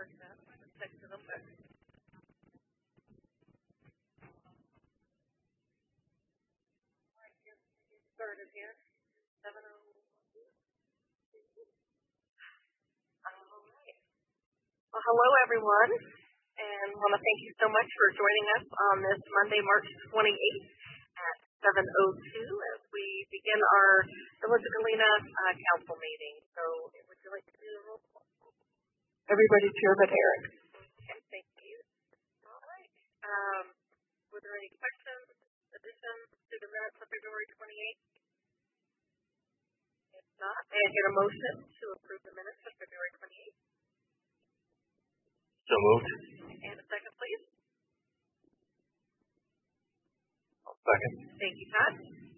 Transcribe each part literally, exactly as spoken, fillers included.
heard that. I just texted them back. All right, get started here. seven oh one. All right. Well, hello, everyone, and I want to thank you so much for joining us on this Monday, March twenty-eighth at seven oh two as we begin our Village of Galena uh, council meeting. So, would you like to do the roll call? Everybody's here but Eric. Okay, thank you. All right. Um, were there any questions, additions to the minutes of February twenty-eighth? If not, may I get a motion to approve the minutes of February twenty-eighth? So moved. And a second, please. I'll second. Thank you, Todd.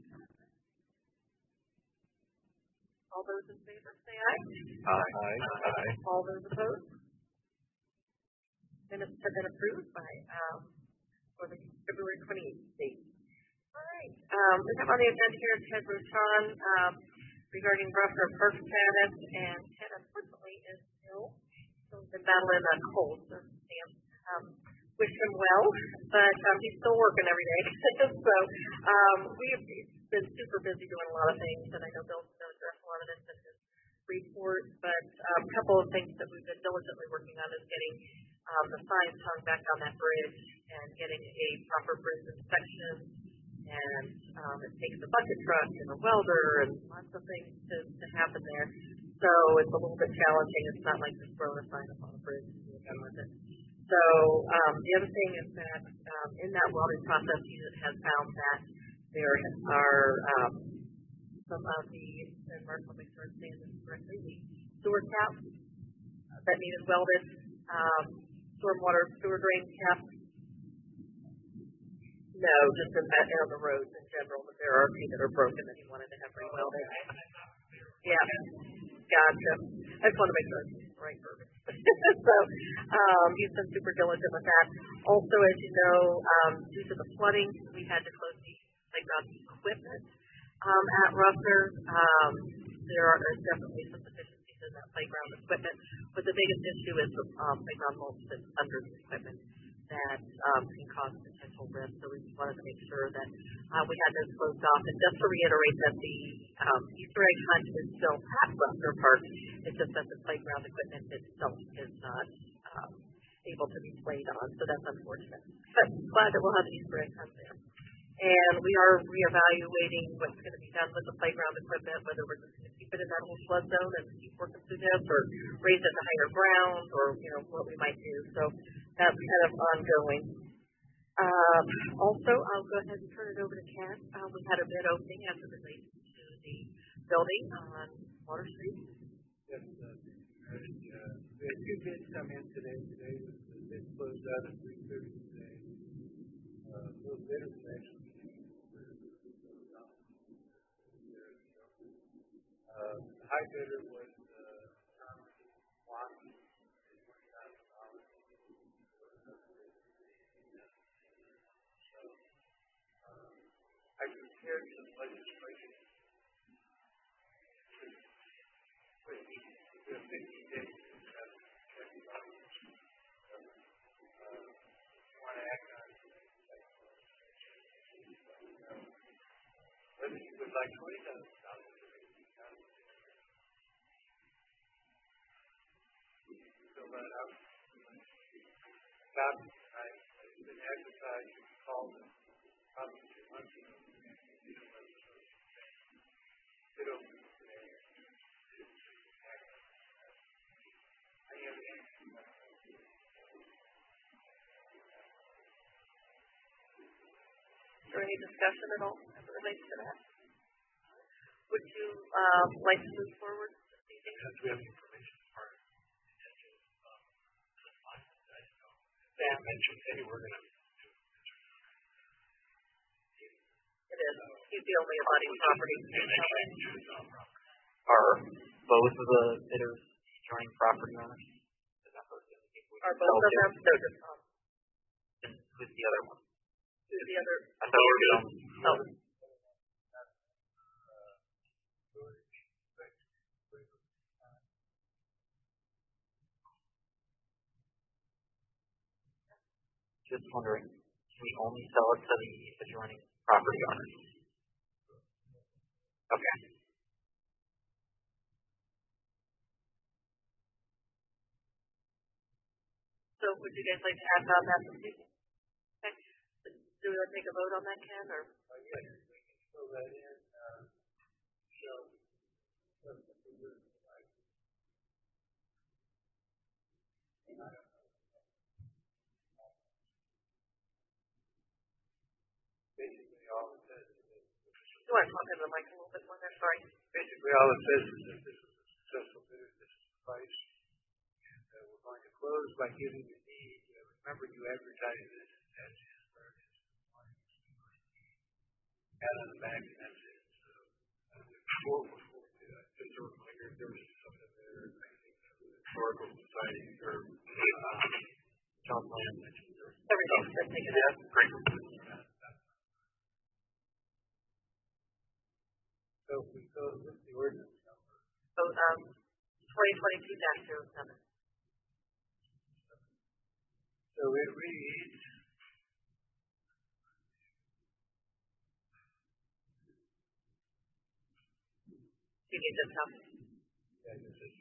All those in favor, say aye. Aye. Aye. Aye. All those opposed? Minutes have been approved by um, for the February twenty-eighth date. All right. Um, we have on the agenda here Ted Rochon um, regarding Russell Park status, and Ted unfortunately is ill. So we've been battling a cold. So Sam, um, wish him well, but um, he's still working every day. so um, we've been super busy doing a lot of things, and I know Bill's going to address a lot of this in his report. But um, a couple of things that we've been diligently working on is getting um, the signs hung back on that bridge and getting a proper bridge inspection. And um, it takes a bucket truck and a welder and lots of things to, to happen there. So it's a little bit challenging. It's not like just throwing a sign up on a bridge and you're done with it. So um, the other thing is that um, in that welding process, unit has found that there are um, some of the, and Mark will make sure I'm saying this correctly, the sewer caps that needed welded, um, stormwater sewer drain caps. No, just in that on the roads in general, but there are a few that are broken that he wanted to have re-welded. Yeah, gotcha. I just want to make sure it's right verbiage. so um, he's been super diligent with that. Also, as you know, um, due to the flooding, we had to close the playground equipment um, at Russell. Um, there are there's definitely some deficiencies in that playground equipment, but the biggest issue is the um, playground mulch that's under the equipment that um, can cause potential risk. So we just wanted to make sure that uh, we had those closed off. And just to reiterate that the um, Easter egg hunt is still at Russell Park. It's just that the playground equipment itself is not um, able to be played on. So that's unfortunate. But glad that we'll have the Easter egg hunt there. And we are reevaluating what's going to be done with the playground equipment, whether we're just going to keep it in that whole flood zone and keep working through this, or raise it to higher ground, or you know what we might do. So that's kind of ongoing. Um, also, I'll go ahead and turn it over to Ken. Uh, we had a bid opening as it relates to the building on Water Street. Yes, uh, uh, we had two bids come in today. Today was the bid closed out at three thirty today. Uh, those bidders actually Uh, the high bidder was uh, Tom Watson, twenty thousand dollars. So, uh, I prepared some legislation with the fifty days to have check dollars. Uh, want to act on it. Whether you would like twenty thousand dollars. Fill that out. Got it. It's been advertised. You can call them probably two months ago. It opened today. Any other questions? Is there any discussion at all as it relates to that? Would you um, like to move forward this evening? Yes, we have information as far as potential um, lines that you know. Yeah. Mentioned, hey, we're going to do this. It is. He's the only abutting property. Are both of the bidders joining property owners? Is that what Are both of them? No, just Tom. Who's the other one? Who's the other? I thought we were going. Oh. just wondering, can we only sell it to the adjoining property owners? Okay. So would you guys like to add on that this evening? Okay. Do we want to take a vote on that, Ken, or? Uh, yes, we can fill that in, uh, so, uh, like, basically all it says is that, You want to talk to the mic a little bit more there? Sorry. basically all it says is that this is a successful bidder, this is the price, and, uh, we're going to close by giving the deed. Uh, remember, you advertise this as is where it is. And on the back, and that's it. So, uh, before, before, uh, just a reminder, there was something there, I think, uh, the Historical Society, or, uh, John Land mentioned there. Everything's been taken Yeah, out. great. So if we go with the ordinance number, So, um, twenty twenty-two dash zero seven. so it reads, You need this up. yeah, this is,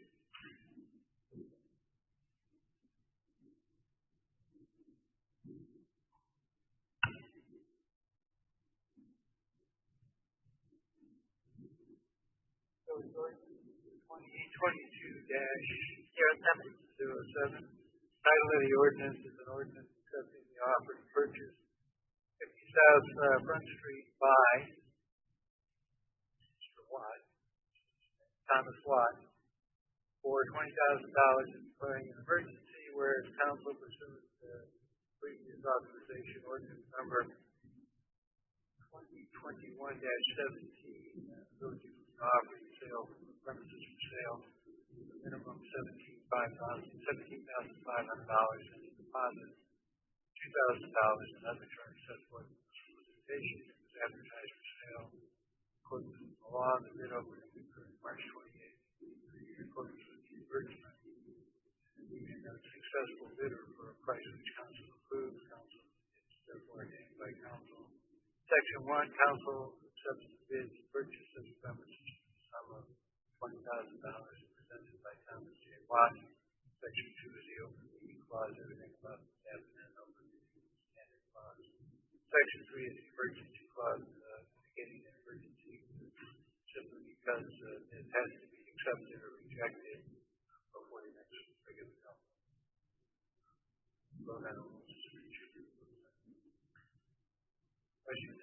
so it's ordinance twenty twenty-two dash Zero seven. zero seven. Title of the ordinance is an ordinance accepting the offer to purchase fifty South uh, Front Street by Mister Watt, Thomas Watt, for twenty thousand dollars and declaring an emergency, whereas council pursuant to previous authorization ordinance number twenty twenty-one dash seventeen, uh, village offer to sale, premises for sale, minimum seventeen five thousand, seventeen thousand five hundred dollars and deposit two thousand dollars and other terms set forth in the solicitation is advertised for sale. According to the law, the bid opening occurred March twenty-eighth, in accordance with the advertisement. Being a successful bidder for a price which council approves, council is therefore named by council. Section one, council accepts the bid to purchase such premises for the sum of twenty thousand dollars presented by Thomas J. Watt. Section two is the open meeting clause, everything about the staff and open meeting standard clause. Section three is the emergency clause, uh, indicating an emergency simply because uh, it has to be accepted or rejected before the next regular council. So that will Questions?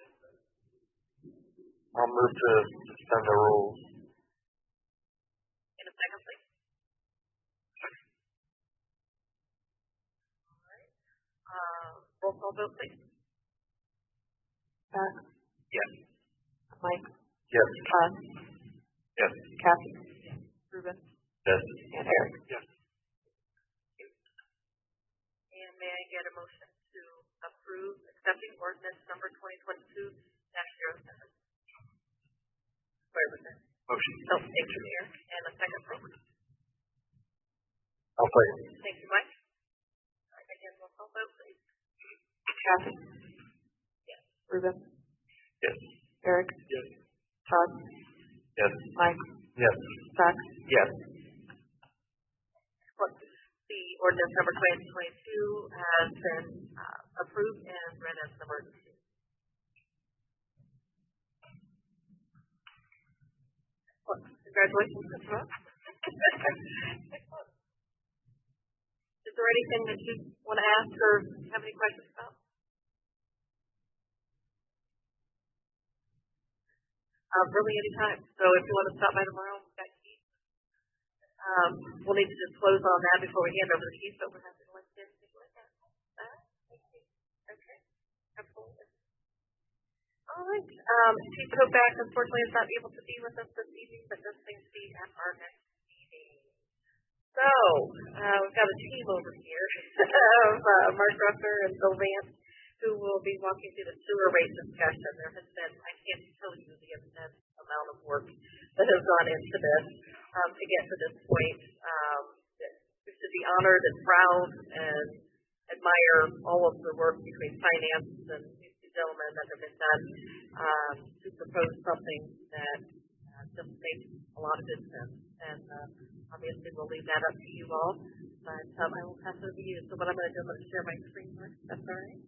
I'll move to suspend the rules. In a second, please. All right. Uh, roll call vote, please. Pat, Yes. Mike, Yes. Todd, Yes. Kathy, Ruben, Yes. and Eric. Yes. And may I get a motion to approve accepting ordinance number twenty twenty-two dash zero seven? Where was that? Motion. So, thank you, Mayor. And a second, please. I'll second. Thank you, Mike. All right, again, roll call vote, please. Kathy, Yes. Ruben, Yes. Eric, Yes. Todd, Yes. Mike, Yes. Zach, Yes. The ordinance number twenty twenty-two has been uh, approved and read as an emergency. Well, congratulations, Mister Ross. Is there anything that you want to ask or have any questions about? Uh, really, anytime. So if you want to stop by tomorrow, we've got keys. Um, we'll need to just close on that before we hand over the keys, but we're happy to let you take a look at it. Uh, thank you. Okay. Absolutely. All right. Um, Chief Kovac, unfortunately, is not able to be with us this evening, but does seem to be at our next meeting. So, uh, we've got a team over here of uh, Mark Rucker and Bill Vance, who will be walking through the sewer rate discussion. There has been, I can't tell you the immense amount of work that has gone into this um, to get to this point. Um, we should be honored and proud and, and admire all of the work between finance and these two gentlemen that have been done um, to propose something that uh, just makes a lot of good sense. And uh, obviously, we'll leave that up to you all. But um, I will pass it over to you. So what I'm going to do, I'm going to share my screen first. That's all right.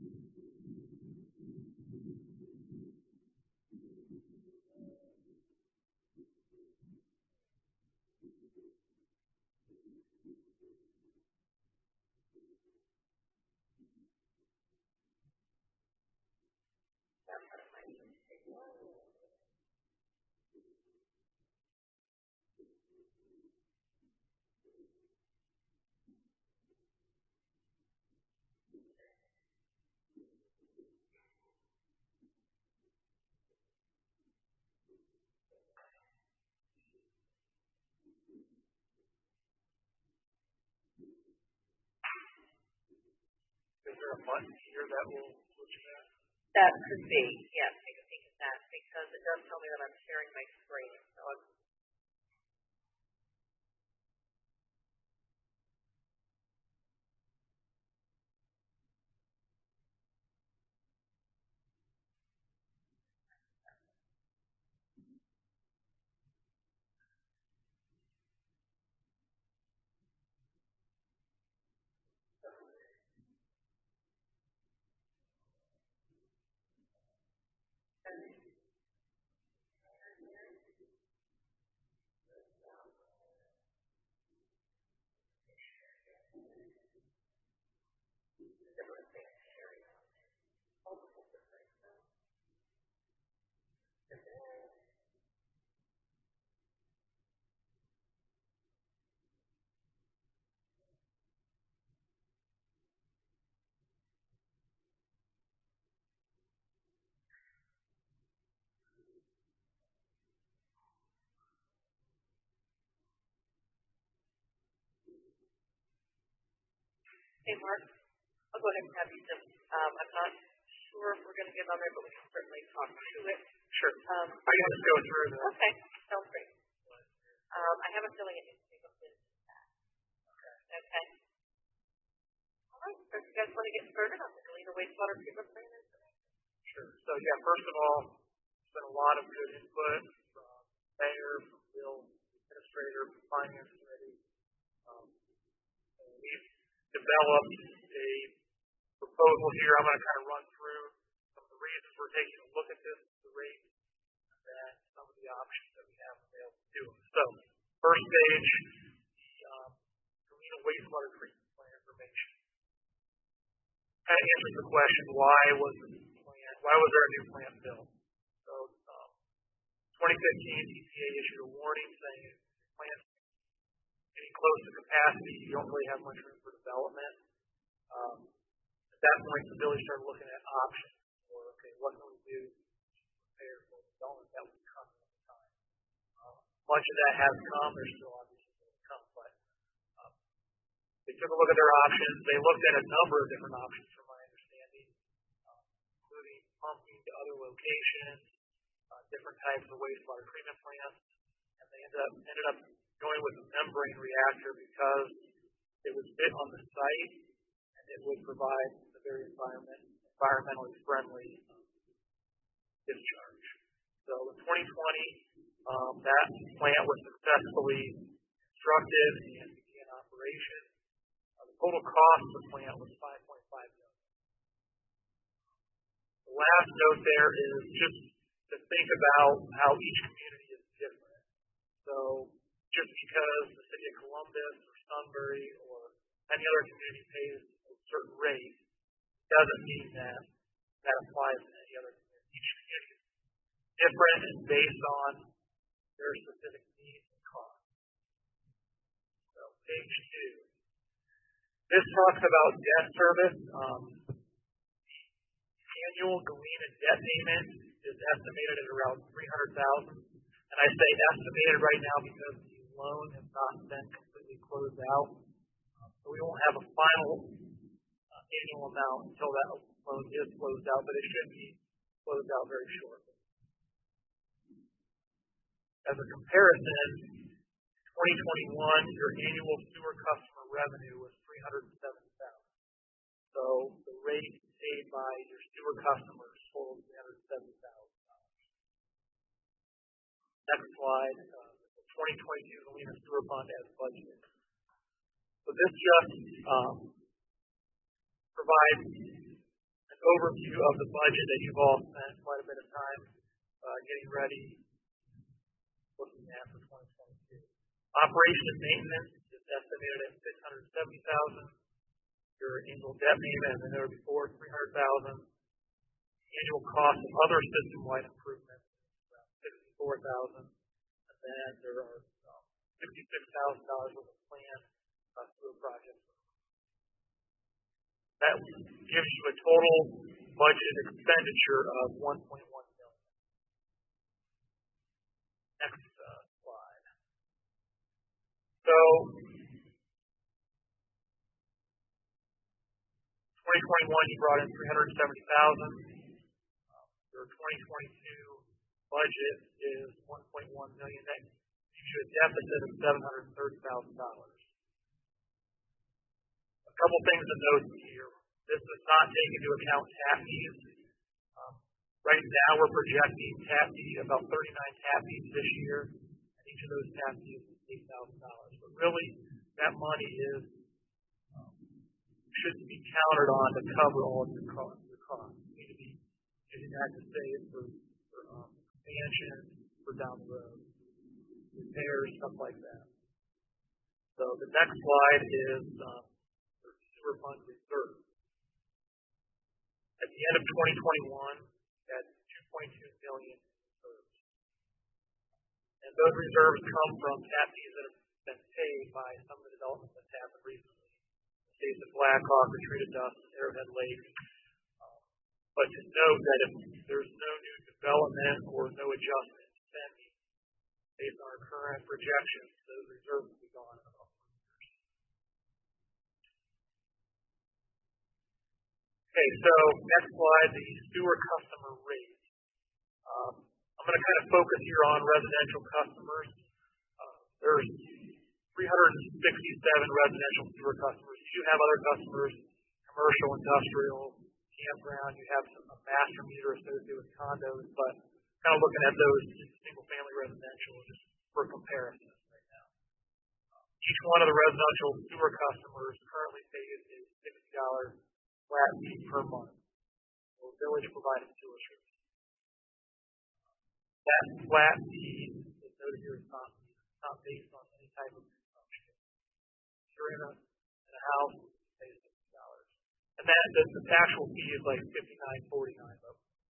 Is there a button here that will switch that? That could be, yes, take a peek at that because it does tell me that I'm sharing my screen. So I'm Hey, Mark, I'll go ahead and have you just, um, I'm not sure if we're going to get on there, but we can certainly talk to it. Sure. Um, I can just go through the. Okay, sounds great. Um, I have a feeling it needs to be looked into. Okay. Okay. All right, so if you guys want to get started on the Galena wastewater treatment plant? Sure. So, yeah, first of all, there's been a lot of good input from mayor, from Bill, administrator, from finance committee. Um, and we've developed a proposal here. I'm going to kind of run through some of the reasons we're taking a look at this, the rate, and then some of the options that we have available to us. So, first stage, the um, Galena wastewater treatment plant information. Kind of answers the question, why was this plant, why was there a new plant built? So, um, twenty fifteen, E P A issued a warning saying if the plant's getting close to capacity, you don't really have much room for development. Um, at that point, the village started looking at options for, okay, what can we do to prepare for development that would come at the time. Uh, much of that has come. There's still obviously going to come, but um, they took a look at their options. They looked at a number of different options, from my understanding, um, including pumping to other locations, uh, different types of wastewater treatment plants, and they ended up ended up going with a membrane reactor because it was fit on the site and it would provide a very environment, environmentally friendly um, discharge. So in twenty twenty, um, that plant was successfully constructed and began operation. Uh, the total cost of the plant was five point five million dollars. The last note there is just to think about how each community is different. So just because the city of Columbus or Sunbury or any other community pays a certain rate doesn't mean that that applies to any other community. Each community is different and based on their specific needs and costs. So page two. This talks about debt service. Um, the annual Galena debt payment is estimated at around three hundred thousand dollars. And I say estimated right now because the loan has not been completely closed out. Um, so we won't have a final uh, annual amount until that loan is closed out, but it should be closed out very shortly. As a comparison, twenty twenty-one, your annual sewer customer revenue was three hundred seventy thousand dollars. So the rate paid by your sewer customers totals three hundred seventy thousand dollars. Next slide, uh, the twenty twenty-two Galena Sewer Fund as budgeted. So this just um, provides an overview of the budget that you've all spent quite a bit of time uh, getting ready, looking at for twenty twenty-two. Operation and maintenance is estimated at six hundred seventy thousand dollars. Your annual debt payment, as I noted before, three hundred thousand dollars. Annual cost of other system-wide improvements, around sixty-four thousand dollars. And then there are um, sixty-six thousand dollars worth of planned uh, sewer projects. That gives you a total budget expenditure of one point one million dollars. Next uh, slide. So, twenty twenty-one, you brought in three hundred seventy thousand dollars. Um, your twenty twenty-two budget is one point one million dollars. That gives you a deficit of seven hundred thirty thousand dollars. A couple things to note here. This does not take into account tap fees. Um, right now, we're projecting tap fee about thirty-nine tap fees this year, and each of those tap fees is eight thousand dollars. But really, that money is shouldn't be counted on to cover all of your costs. Your costs. You need to be using that to save for, for um, expansion, for down the road, repairs, stuff like that. So the next slide is um, the sewer fund reserve. At the end of twenty twenty-one, we had two point two million dollars reserves. And those reserves come from tap fees that have been paid by some of the developments that's happened recently. Case of Blackhawk, Retreat of Dust, Arrowhead Lake. Um, but to note that if there's no new development or no adjustment in spending based on our current projections, those reserves will be gone in about four years. Okay, so next slide, the sewer customer rate. Um, I'm going to kind of focus here on residential customers. Uh, there's three hundred sixty-seven residential sewer customers. You do have other customers, commercial, industrial, campground. You have some, a master meter associated with condos, but kind of looking at those single-family residential just for comparison right now. Each one of the residential sewer customers currently pays a sixty dollars flat fee per month. So village provided sewer service. That flat fee is noted here is not, not based on any type of consumption. If you're in a in a house, pay sixty dollars. And that the, the actual fee is like fifty-nine forty-nine though.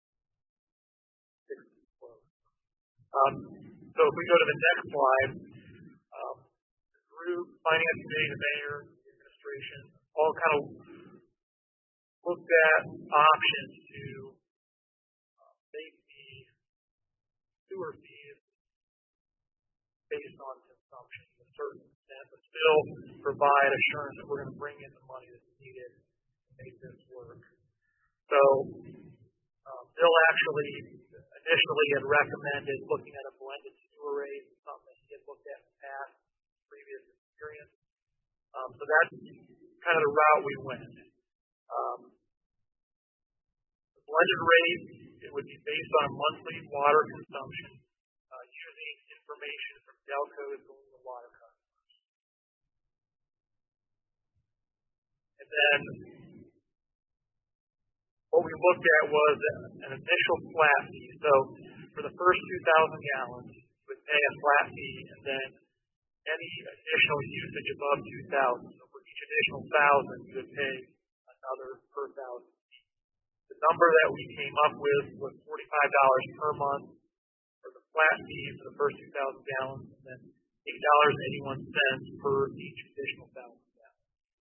Um, so if we go to the next slide, um, the group, finance committee, the mayor, the administration, all kind of looked at options to uh, make the sewer fees based on consumption to a certain extent, but still provide assurance that we're going to bring in the money that's needed to make this work. So um, Bill actually initially had recommended looking at a blended sewer rate, something that he had looked at in the past, previous experience. Um, so that's kind of the route we went. Um, the blended rate, it would be based on a monthly water consumption uh, using information from Delco's Galena water customers. And then what we looked at was an initial flat fee. So for the first two thousand gallons, you would pay a flat fee, and then any additional usage above two thousand. So for each additional thousand, you would pay another per thousand. The number that we came up with was forty-five dollars per month for the flat fee for the first two thousand gallons, and then eight dollars and eighty-one cents per each additional thousand gallons.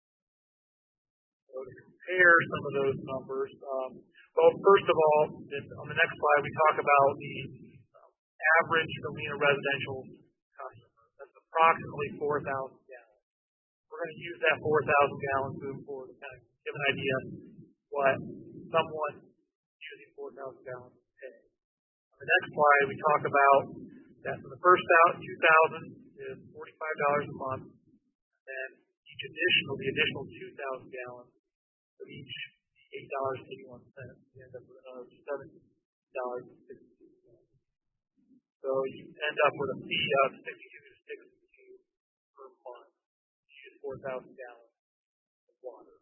So to compare some of those numbers, um, well, first of all, on the next slide, we talk about the um, average Galena residential customer. That's approximately four thousand gallons. We're going to use that four thousand gallons moving forward to kind of give an idea what someone using four thousand gallons would pay. On the next slide, we talk about that for the first two thousand is forty-five dollars a month, and then each additional, the additional two thousand gallons So each eight dollars and eighty-one cents, you end up with another seventeen dollars and sixty-two cents. So you end up with a fee of sixty-two to sixty-two per month. You use four thousand gallons of water.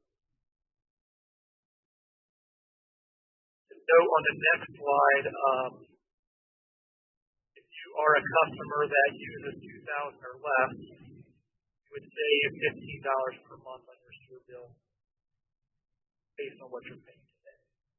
So on the next slide, um, if you are a customer that uses two thousand or less, you would save fifteen dollars per month on your sewer bill based on what you're paying today.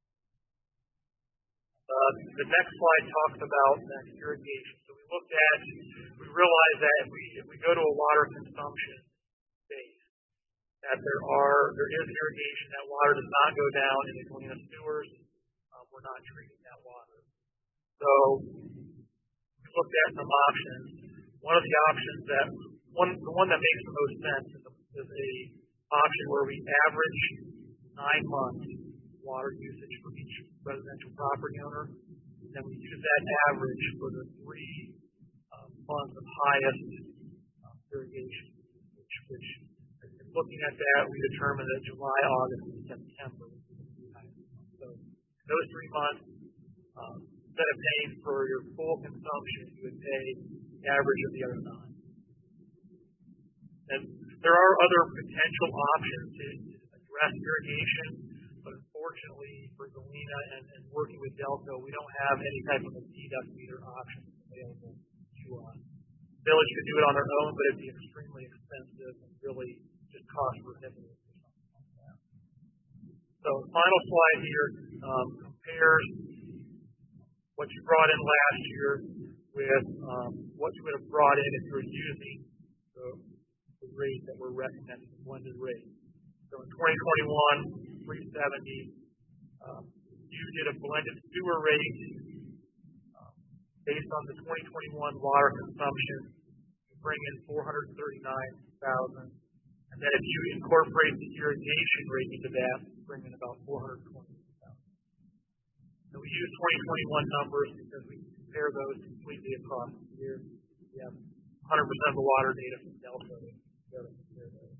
Uh, the next slide talks about uh, irrigation. So we looked at, we realized that if we if we go to a water consumption base, that there are there is irrigation. That water does not go down in the Galena sewers. Uh, we're not treating that water. So we looked at some options. One of the options that one the one that makes the most sense is a, is a option where we average nine months water usage for each residential property owner. And then we use that average for the three uh, months of highest um, irrigation, which, which in looking at that, we determined that July, August, and September would be the highest months. So those three months, um, instead of paying for your full consumption, you would pay the average of the other nine. And there are other potential options to address irrigation, but unfortunately for Galena and, and working with Delco, we don't have any type of a deduct meter option available to us. The village could do it on their own, but it'd be extremely expensive and really just cost prohibitive or something like that. So final slide here um, compares what you brought in last year with um, what you would have brought in if you were using the, the rate that we're recommending, the blended rate. So in twenty twenty-one, three seventy, um, you did a blended sewer rate um, based on the twenty twenty-one water consumption. You bring in four hundred thirty-nine thousand, and then if you incorporate the irrigation rate into that, you bring in about four hundred twenty thousand. So we use twenty twenty-one numbers because we compare those completely across the year. We have one hundred percent of the water data from Delco to compare those.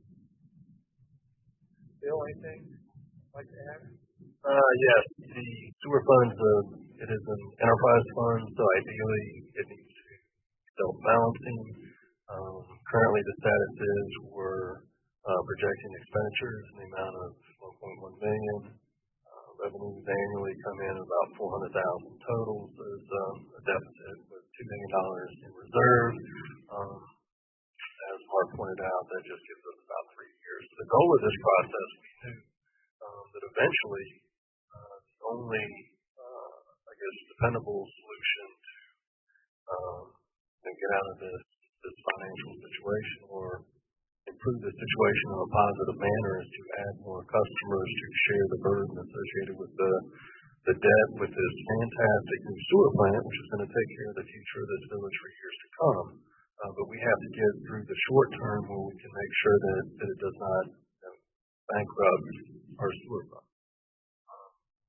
Bill, anything you'd like to add? Uh, yes, the sewer funds, uh, it is an enterprise fund, so ideally it needs to be self-balancing. Um, currently the status is we're uh, projecting expenditures in the amount of one point one million dollars. Uh, revenues annually come in about four hundred thousand dollars total, so there's um, a deficit with two million dollars in reserve. Um, as Mark pointed out, that just gives us about three years. So the goal of this process, we knew um, that eventually uh, the only, uh, I guess, dependable solution to um, you know, get out of this, this financial situation or improve the situation in a positive manner is to add more customers to share the burden associated with the the debt with this fantastic new sewer plant, which is going to take care of the future of this village for years to come. Uh, but we have to get through the short term where we can make sure that, that it does not you know, bankrupt our sewer fund. Um,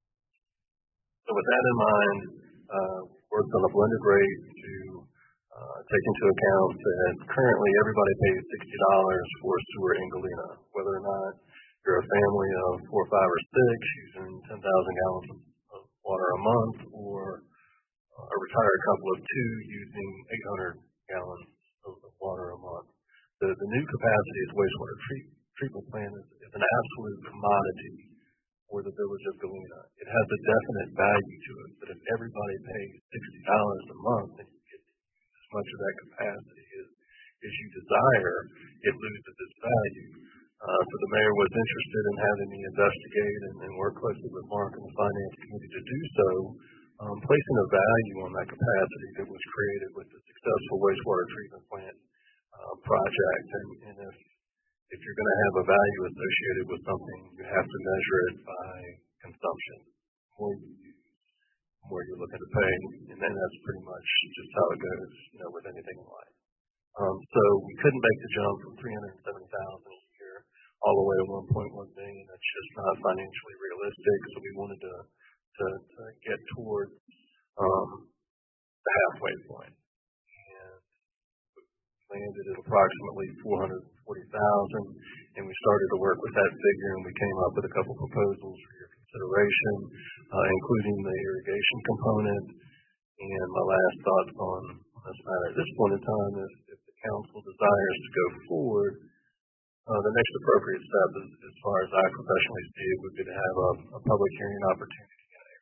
so with that in mind, uh, we worked on a blended rate to uh, take into account that currently everybody pays sixty dollars for sewer in Galena, whether or not you're a family of four, five, or six using ten thousand gallons of water a month, or a retired couple of two using eight hundred gallons of water a month. The, the new capacity of wastewater treat, treatment plant is, is an absolute commodity for the village of Galena. It has a definite value to it, but if everybody pays sixty dollars a month and you get as much of that capacity as, as you desire, it loses its value. Uh, so the mayor was interested in having me investigate and, and work closely with Mark and the finance committee to do so, um, placing a value on that capacity that was created with the successful wastewater treatment plant uh, project. And, and if if you're going to have a value associated with something, you have to measure it by consumption. The more you use, the more you're looking to pay, and then that's pretty much just how it goes, you know, with anything in life. Um, so we couldn't make the jump from three hundred seventy thousand dollars a year all the way to one point one million dollars. That's just not financially realistic. So we wanted to to, to get towards um, the halfway point. And landed at approximately four hundred forty thousand dollars, and we started to work with that figure, and we came up with a couple proposals for your consideration, uh, including the irrigation component. And my last thoughts on this matter at this point in time is if the council desires to go forward, uh, the next appropriate step, is, as far as I professionally see it, would be to have a, a public hearing opportunity.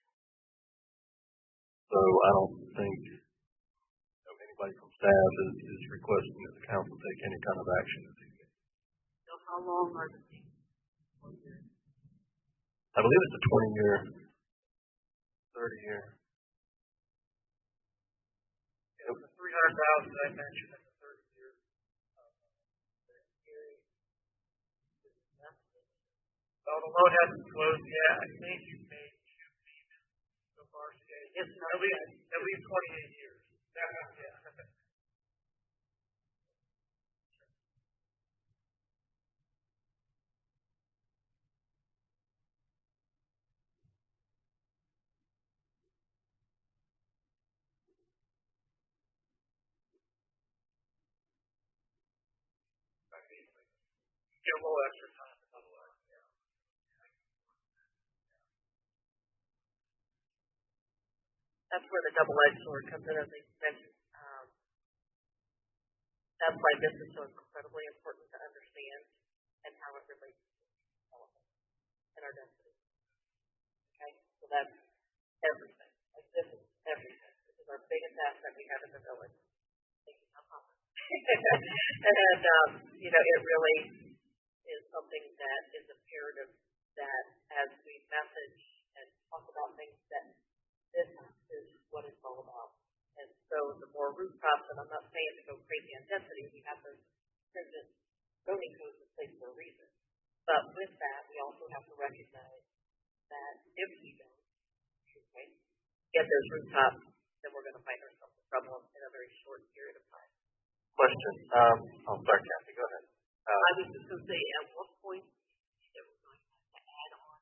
So I don't think you know, anybody from staff is, is requesting that the council take any kind of action this evening. So how long are the things? I believe it's a twenty-year, thirty-year. Yeah, the three hundred thousand I mentioned in the thirty years. Well, the loan hasn't closed yet. I think you've made two payments so far today. It's not at least yet. at least twenty-eight years. Yeah. Get a little extra time to double up. Yeah. That's where the double-edged sword comes in, as I mentioned. Um, that's why this is so incredibly important to understand and how it relates to development and our density. Okay, so that's everything. Like this is everything. This is our biggest asset we have in the village. Thank you, I'm Papa. And um, you know, it really is something that is imperative that as we message and talk about things that this is what it's all about. And so the more rooftops, and I'm not saying to go crazy on density, we have those stringent zoning codes in place for a reason. But with that, we also have to recognize that if we don't okay, get those rooftops, then we're going to find ourselves in trouble in a very short period of time. Question. Um, oh, sorry, Kathy, go ahead. Uh, I was just going to say, at what point that we're going to have to add on?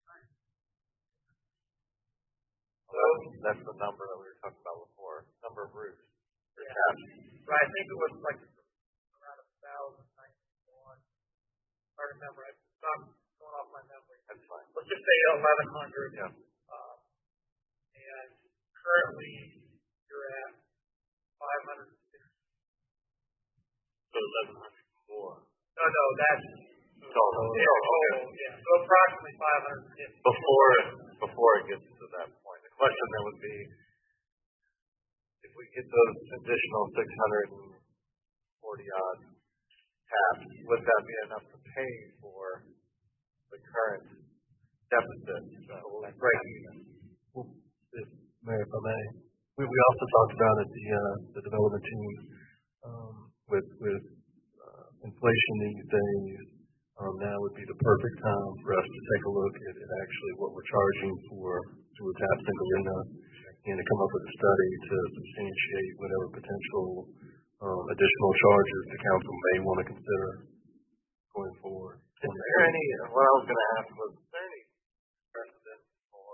well, that's the number that we were talking about before. Number of roofs. Yeah. Right. I think it was like around a thousand ninety-one. I remember. I'm going off my memory. That's fine. Let's just say eleven hundred. Yeah. Uh, and currently, you're at five hundred. So eleven hundred more. No, no, that's Total. yeah, total. Yeah. So approximately five hundred fifty. Before, before it gets to that point, the question then would be, if we get those additional six hundred forty odd taps, would that be enough to pay for the current deficit? So we'll break even. Well, if, Mayor, if I may, we, we also talked about at the uh, the development team um, with with uh, inflation these days. Um, now would be the perfect time for us to take a look at, at actually what we're charging for sewer taps in Galena, and to come up with a study to substantiate whatever potential um, additional charges the council may want to consider going forward. Is there any? What I was going to ask was, is there any precedent for?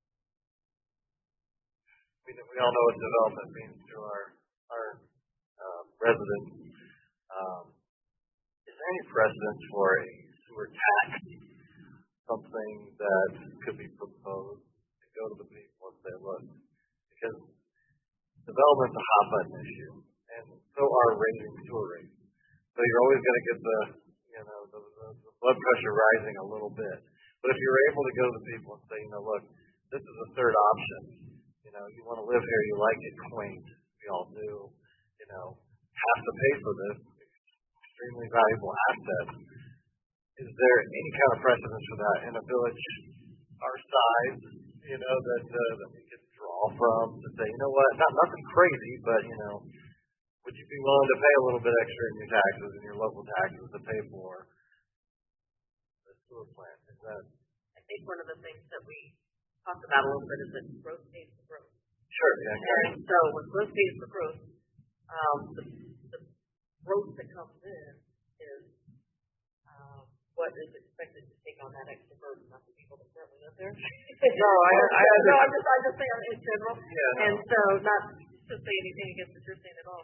I mean, we all know what development means to our our uh, residents. Um, is there any precedent for a sewer tax? Something that could be proposed to go to the people and say, look, because development's a hot button issue, and so are raising sewer rates. So you're always going to get the you know, the, the, the blood pressure rising a little bit. But if you're able to go to the people and say, you know, look, this is a third option. You know, you want to live here, you like it quaint. We all do. You know, have to pay for this extremely valuable asset. Is there any kind of precedent for that in a village our size, you know, that uh, that we could draw from to say, you know what, not nothing crazy, but, you know, would you be willing to pay a little bit extra in your taxes and your local taxes to pay for the sewer plant? Is that? I think one of the things that we talked about a little bit is that growth pays for growth. Sure, yeah. And so when growth pays for growth, um, the, the growth that comes in is um, what is expected to take on that extra burden, not the people that currently live there. No, I, I, I no, I'm just, I'm just saying in general. Yeah, no. And so not to say anything against what you're saying at all.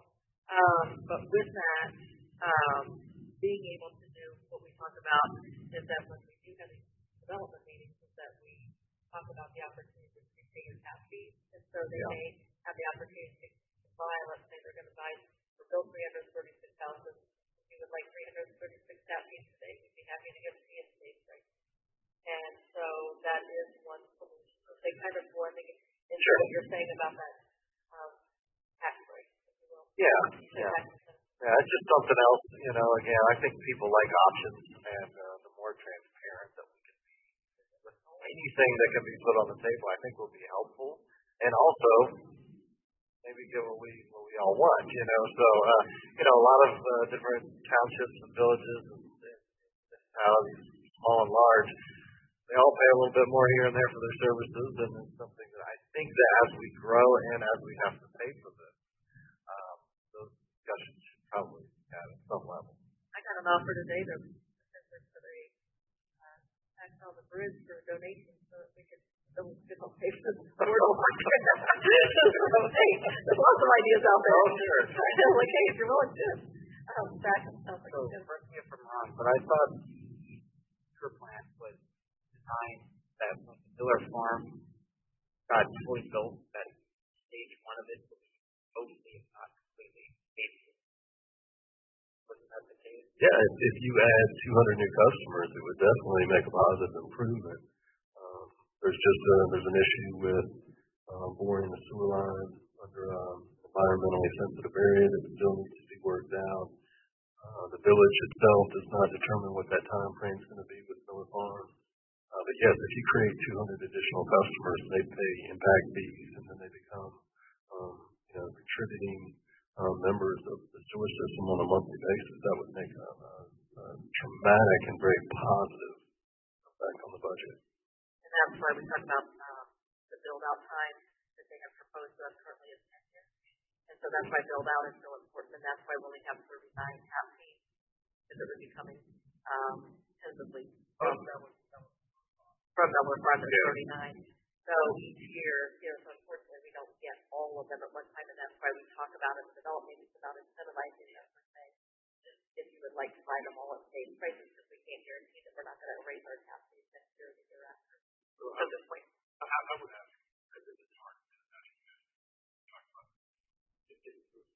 Um, but with that, um, being able to do what we talked about is that when we do have these development meetings, is that we talk about the opportunity to pay your tap fees, and so they Yeah. may have the opportunity to buy. Let's say they're going to buy for bill three hundred thirty-six thousand. If you would like three hundred thirty-six tap fees today, we'd be happy to give it to you in today's price. And so that is one solution. So they kind of blending it into Sure. what you're saying about that um, tax rate, if you will. Yeah, The yeah. tax incentive. Yeah, it's just something else, you know, again, I think people like options, and uh, the more transparent that we can be with anything that can be put on the table, I think will be helpful. And also, maybe get what we, what we all want, you know. So, uh, you know, a lot of uh, different townships and villages and municipalities, small and large, they all pay a little bit more here and there for their services, and it's something that I think that as we grow and as we have to pay for this, um, those discussions should probably have at some level. I got an offer today to to the uh, tax on the bridge for a donation so that we could still get on pay for the boardwalk. So, hey, there's lots of ideas out there. Oh, sure. I'm like, hey, if you're willing to, um, that sounds like So, a good. correct me if I'm wrong, but I thought the sewer plant was designed that when the Miller Farm got fully built, that stage one of it would be mostly, if not completely, paid for. Wasn't that the case? Yeah, if, if you add two hundred new customers, it would definitely make a positive improvement. Um, there's just a, there's an issue with um, boring the sewer line under um, environmentally sensitive area that still needs to be worked out. Uh, the village itself does not determine what that time frame is going to be with Miller Farm. Uh, but yes, if you create two hundred additional customers, they pay impact fees, and then they become, um, you know, contributing um, members of the sewer system on a monthly basis. That would make a, a, a dramatic and very positive effect on the budget. And that's why we talk about um, the build-out time that they have proposed to us currently is ten years. And so that's why build-out is so important, and that's why we only have thirty-nine tap fees, because it would be coming um, tentatively from Delaware, from Delaware Farm to thirty-nine. So each year, you know, so unfortunately we don't get all of them at one time, and that's why we talk about in the development, it's about incentivizing them for saying, if you would like to buy them all at today's prices, because we can't guarantee that we're not going to raise our tap fees next year or the year after. So At this point. I, I would ask, because it's hard to imagine that talk about it getting through.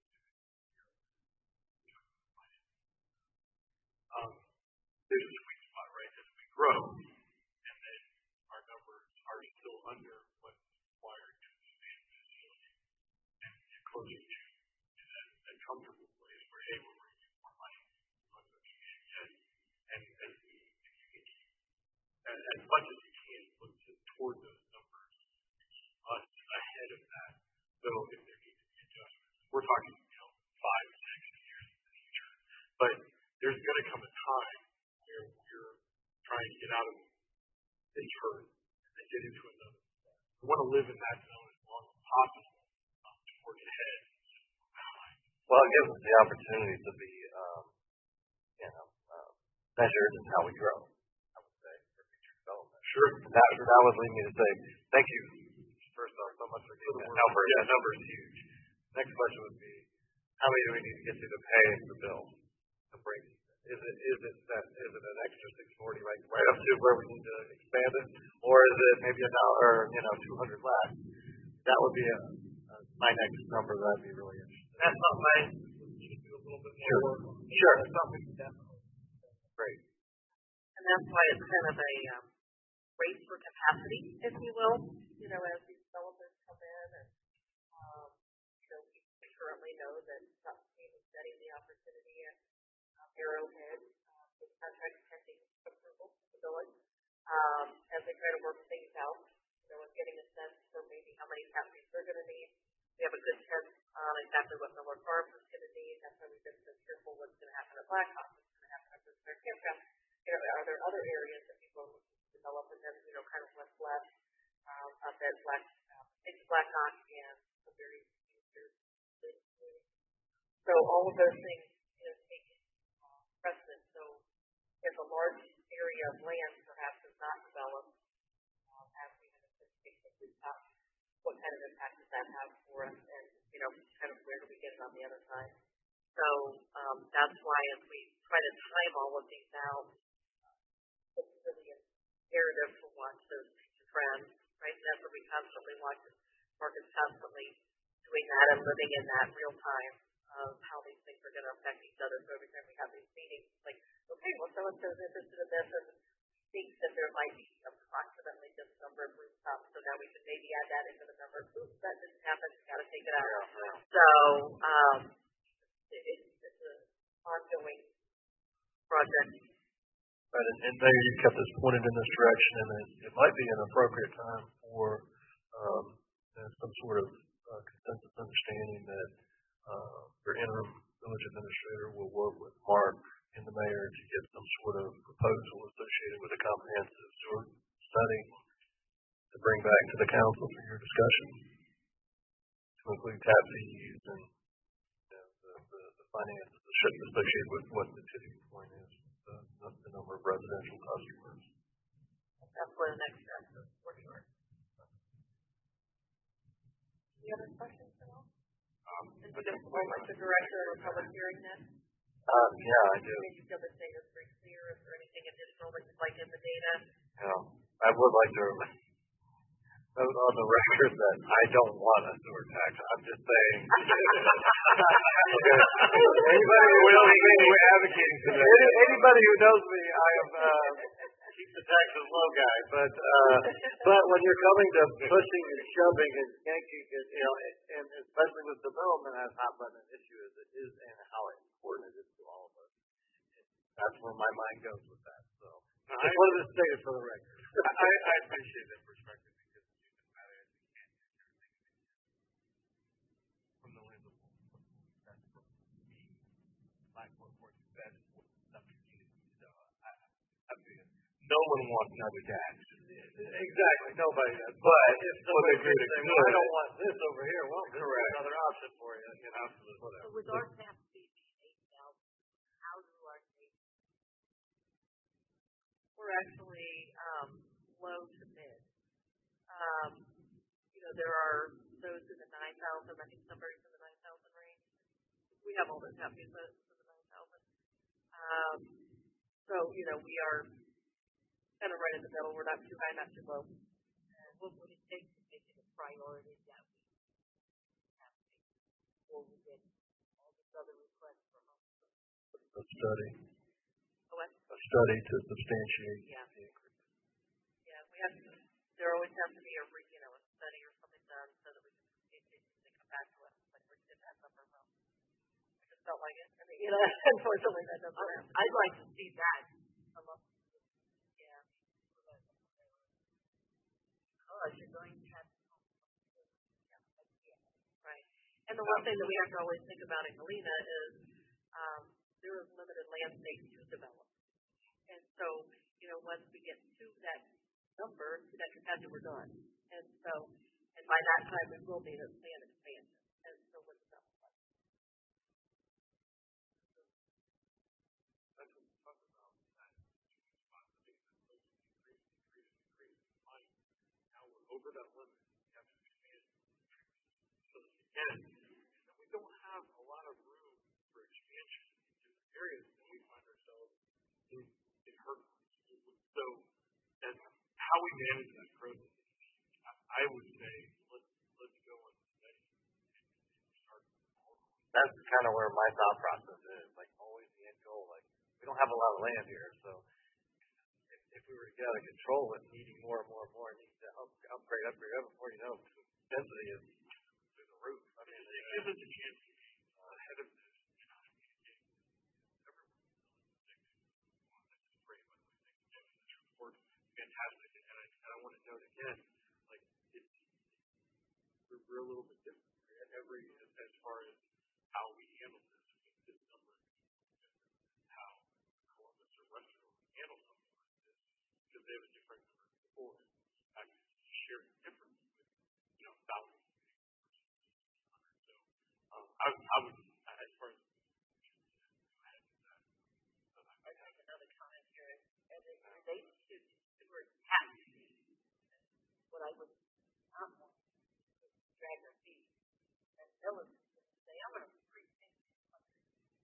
Um, there's a sweet spot, right? As we grow, and then our numbers are still under what's required to expand the facility, and get closer to, to that, that comfortable place where, hey, we're bringing more money, not so you can get, and as we, if you can keep, as, as much as you can, look to, toward those numbers, keep us ahead of that. So if there needs to be adjustments, we're talking, you know, five, six years in the future, but there's going to come a time where we're trying to get out of this herd and get into another. We want to live in that zone as long as possible um, to work ahead. Well, it gives us the opportunity to be, um, you know, uh, measured in how we grow, I would say, for future development. Sure. That, that would lead me to say, thank you, first off, so much for getting that number. Yeah. That number is huge. Next question would be, how many do we need to get to to pay the bill? To break? Is it is it that is it an extra six forty right right up to where we need to expand it, or is it maybe a dollar, you know, two hundred less? That would be a, a my next number. That'd be really interesting. That's something I need to do a little bit more. Sure. work on. Sure. That's something definitely. Great. And that's why it's kind of a um, race for capacity, if you will. You know, as these developers come in, and um, you know, we currently know that South Team is setting the opportunity at um, Arrowhead, um, with contract pending approval of the village, um, as they try to work things out. You know, and getting a sense for maybe how many tap fees they're going to need. We have a good sense on exactly what Miller Farms is going to need. That's why we've been so careful what's going to happen at Blackhawk, what's going to happen at their campground. You know, are there other areas that people develop, and then, you know, kind of what's left um, up at Black, um, it's Blackhawk and the very future. So all of those things, you know, take uh, precedence. So if a large area of land perhaps is not developed, um, as we have anticipated, what kind of impact does that have for us, and, you know, kind of where do we get it on the other side? so, um, that's why as we try to time all of these out, it's really imperative to watch those future trends, right? And that's what we constantly watch. Mark is constantly doing that and living in that real time of how these things are going to affect each other. So every time we have these meetings, it's like, okay, well, so-and-so's interested in this and thinks that there might be approximately this number of rooftops, so now we could maybe add that into the number. Oops, that didn't happen, got to take it out. Yeah, yeah. So, um, it, it's, it's an ongoing project. Right, and, and there you kept us pointed in this direction, and it, it might be an appropriate time for um, you know, some sort of uh, consensus understanding that uh, your interim village administrator will work with Mark and the mayor to get some sort of proposal associated with a comprehensive sewer study to bring back to the council for your discussion, to include tap fees and you know, the, the, the finances associated with what the tipping point is. The, the number of residential customers. That's what the next step is, for sure. Any other questions at all? Um, Is it just like the director of a public hearing then? uh, yeah, I do. Did you feel the data is pretty clear? Is there anything additional that you'd like in the data? Yeah, I would like to note on the record that I don't want a sewer tax. I'm just saying. Anybody who knows me, we're advocating for that. Anybody who knows me, I am uh, keep the taxes low guy. But uh, but when you're coming to pushing and shoving and yanking, and, you know, and especially with development as hot button issue as it is, and how important it is to all of us, that's where my mind goes with that. So I just wanted to state it for the record. I, I appreciate that perspective because the truth of the matter is you can't get everything from the lens of that's what we like what works best for some community. So I, I feel no one wants another tax. Exactly, nobody does. But if somebody could say, well, I don't want this over here, well, this is another option for you. You know, whatever. So with our tap fee being eight thousand, how do our states? We're actually um, low to mid. Um, you know, there are those in the nine thousand. I think somebody's in the nine thousand range. We have all the tap fees in the nine thousand. Um, so you know, we are kind of right in the middle. We're not too high, not too low. And what would it take to make it a priority that we have to make before we get all these other requests from us? A study, Oh, what? a study to substantiate Yeah. the increase. Yeah, we have to, there always has to be a, re- you know, a study or something done so that we can, in case they come back to us, like we did that number, well, I just felt like it. I mean, you know, unfortunately that doesn't happen. I'd like to see that come up. Yeah. Because you're going to have to. Right. And the one thing that we have to always think about in Galena is, um, there is limited land space to develop. And so, you know, once we get to that number, to that capacity, we're done. And so, and by that time, we will need a land expansion. And so, what's that look like? That's what we talked about. That responsibility, that increase, increase, increase, increase. Now we're over that limit. We have to expand. So again, we don't have a lot of room for expansion in different areas, and we find ourselves in, in hurt. So that's how we manage that growth. I, I would say let's let's go and study and start. That's kind of where my thought process is. Like always the end goal. Like we don't have a lot of land here, so if, if we were to get out of control and needing more and more and more, need to up, upgrade, upgrade, upgrade, before you know, density is through the roof. I mean, It gives us a chance to be ahead of this and not communicate with everyone. This is great, by the way. Thank you, Jim. This report is fantastic, and I, and I want to note again, like it's we're, we're a little bit different right? every as, as far as how we handle this. With this number, how Columbus or Western would handle something like this because they have a different number of people and actually sharing difference with you know thousands. Um, I, I would, as far as I have another comment here, and it relates to sewer tax. What I would not want to drag their feet and villages say, I'm going to free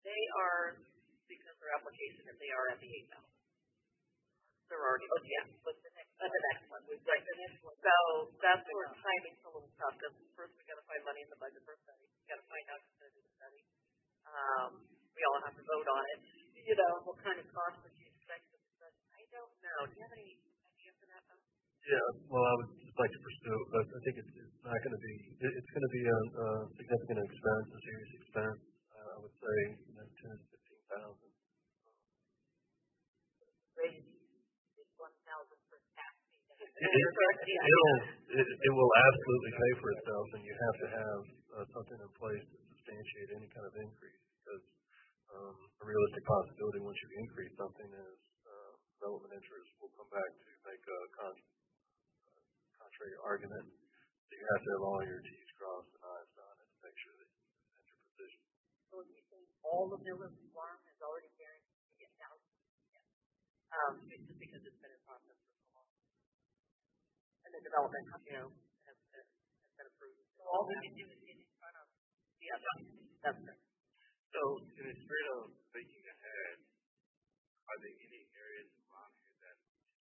they are, because their application, that they are at the eight thousand. They're already, oh, yeah, what's the next, uh, the next one, we've got the next one. So that's where timing's a little tough, because first we gotta find money in the budget for a study, we gotta find out who's gonna do the study. Um, we all have to vote on it, you know, what kind of cost would you expect of the study? I don't know, do you have any idea for that, though? Yeah, well, I would just like to pursue it, but I think it's, it's not going to be, it, it's going to be a, a significant expense, a serious expense. Uh, I would say, you know, ten, fifteen thousand. Raise is one thousand per tax. It, it, it'll, it, it will absolutely pay for itself, and you have to have uh, something in place to substantiate any kind of increase, because um, a realistic possibility once you increase something is uh, development interests will come back to make a con- contrary argument. So you have to have all your T's crossed and I's dotted to make sure that you have your position. So you think all of Miller's farm is already guaranteed to get down? Yeah. Um, it's just because it's been in process for so long. And the development, you know, has been, has been approved. So all we can do is get in front of, yeah, that's it. So, in the spirit of thinking ahead, are there any areas around here that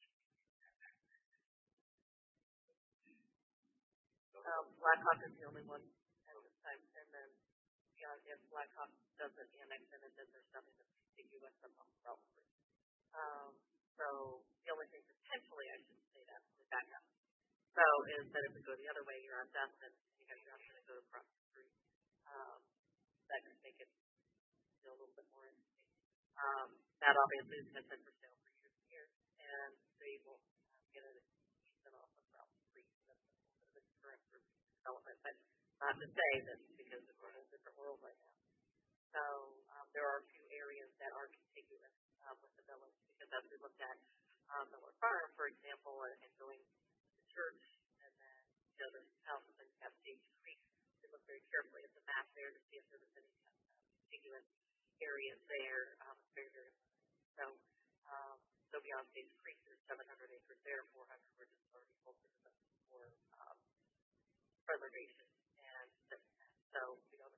Um, Blackhawk is the only one at this time, and then, yeah, if Blackhawk doesn't annex in it, then there's nothing that's contiguous above Belfry. Um, so the only thing potentially, I should say that, let me back up. So is that if we go the other way, you're on Desmond, you have your option to go to Cross Street. Um, that could make it feel a little bit more interesting. Um, that obviously is going to sit for sale for years and years, and they will uh, get it easement off of Cross Street. That's a little bit of a current development, but not to say that because it's a whole different world right now. So um, there are a few areas that are contiguous um, with the village, because as we looked at um, Miller Farm, for example, and, and going to the church, and then you know, there's houses in Cascade Creek. We look very carefully at the map there to see if there was any uh, contiguous areas there. Um, it's very, very limited. So, um, so beyond Stage Creek, there's seven hundred acres there, four hundred were just already posted for um, preservation, and so we don't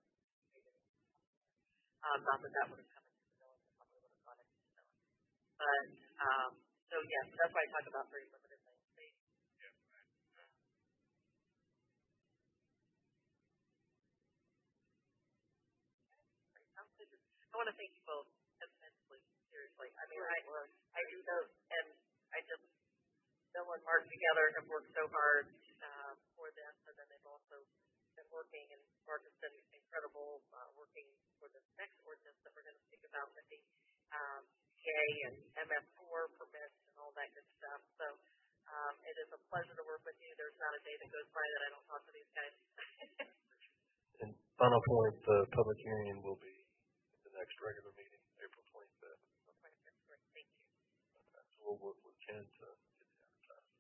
um, not that that would have come into the village, it probably would have gone into the village. But, um, so yes, yeah, so that's why I talk about very limited land space. Yeah. I want to thank you both immensely, seriously. I mean, I, I do those, and I just, Bill and Mark together have worked so hard uh, for this, and then they've also been working, and Mark has been incredible uh, working for this next ordinance that we're going to speak about with the um, P A and M S four permits and all that good stuff. So um, it is a pleasure to work with you. There's not a day that goes by that I don't talk to these guys. And final point, the public hearing will be at the next regular meeting, April twenty-fifth. twenty-fifth, great. Thank you. Okay, so we'll work with Ken to get the advertising.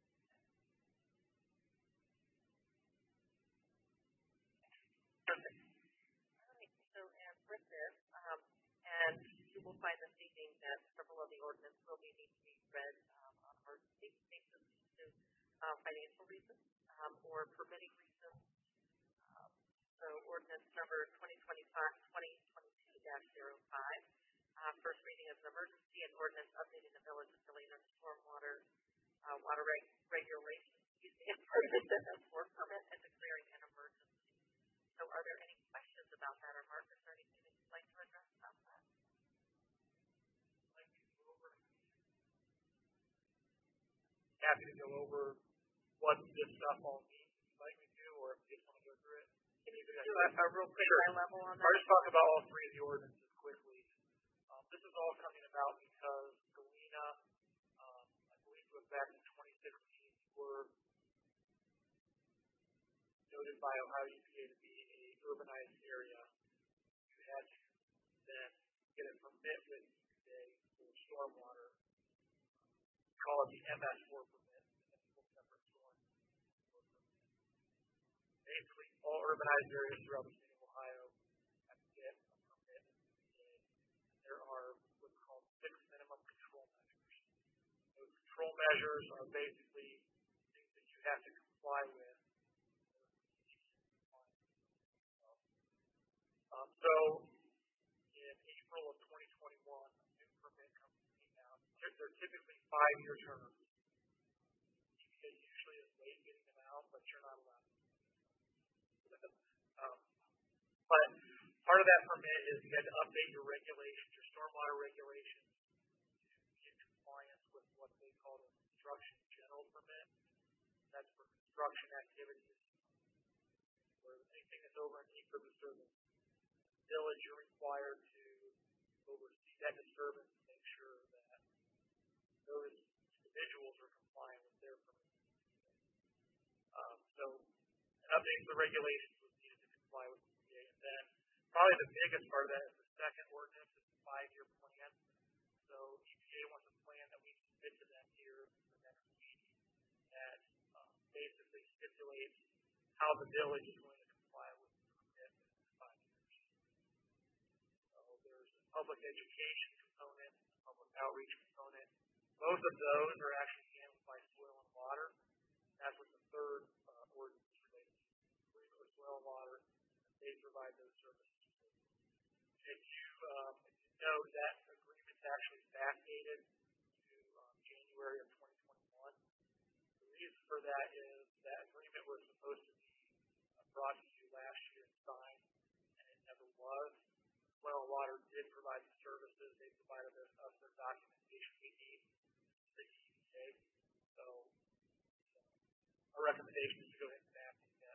Perfect. All right. So, and with this, um, and you will find this evening that several of the ordinance will be need to be read um, on emergency basis to uh, financial reasons um, or permitting reasons. Um, so, ordinance number twenty twenty-five, twenty twenty-two dash zero five. Uh, first reading is an emergency and ordinance updating the village of Galena stormwater uh, water reg- regulations using for permit and declaring an emergency. So are there any questions about that, or Mark, is there anything that you'd like to address about that? Happy to go over what this stuff all means, if you'd like me to, or if you just want to go through it. Can you just do a, a real quick Sure. high level on that? I'll just talk about all three of the ordinances quickly. Um, this is all coming about because Galena, um, I believe it was back in twenty sixteen, were noted by Ohio E P A to be a urbanized area. You had to then get a permit with E P A for stormwater. We call it the M S four permit, municipal separate storm. Basically, all urbanized areas throughout the state of Ohio have to get a permit with E P A. There are what's called six minimum control measures. Those control measures are basically things that you have to comply with. Um, so, in they're, they're typically five-year terms. E P A usually is late getting them out, but you're not allowed. um, but part of that permit is you had to update your regulations, your stormwater regulations, to be in compliance with what they call a construction general permit. That's for construction activities where anything that's over an acre of disturbance. Village, you're required to oversee that disturbance and make sure that those individuals are compliant with their permit. Um, so, an update to the regulations was needed to comply with the E P A. And then, probably the biggest part of that is the second ordinance, it's a five-year plan. So, E P A wants a plan that we submit to them here the next week that um, basically stipulates how the village is going to comply with the permit in the next five years. So, there's a public education component, a public outreach component. Both of those are actually handled by Soil and Water. That's what the third uh, ordinance is related to. Agreement with Soil and Water, they provide those services. If you, um, if you know that agreement's actually backdated to um, January of twenty twenty-one. The reason for that is that agreement was supposed to be uh, brought to you last year and signed, and it never was. Soil and Water did provide the services. They provided us, us the documentation we need to the E P A. So, our recommendation is to go ahead and backdate that.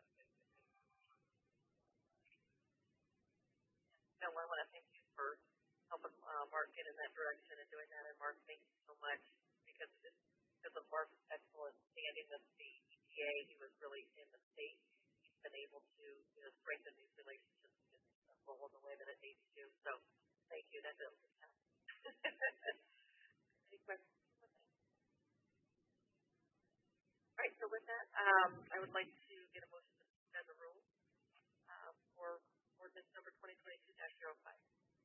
No, I want to thank you for helping uh, Mark get in that direction and doing that. And Mark, thank you so much because of this, because of Mark's excellent standing with the E P A. He was really in the state. He's been able to you know, strengthen these relationships and roll in the way that it needs to. So, thank you. That does good job. Any questions? All right. So with that, um, I would like to get a motion to suspend the rules uh, for ordinance number twenty twenty-two dash zero five.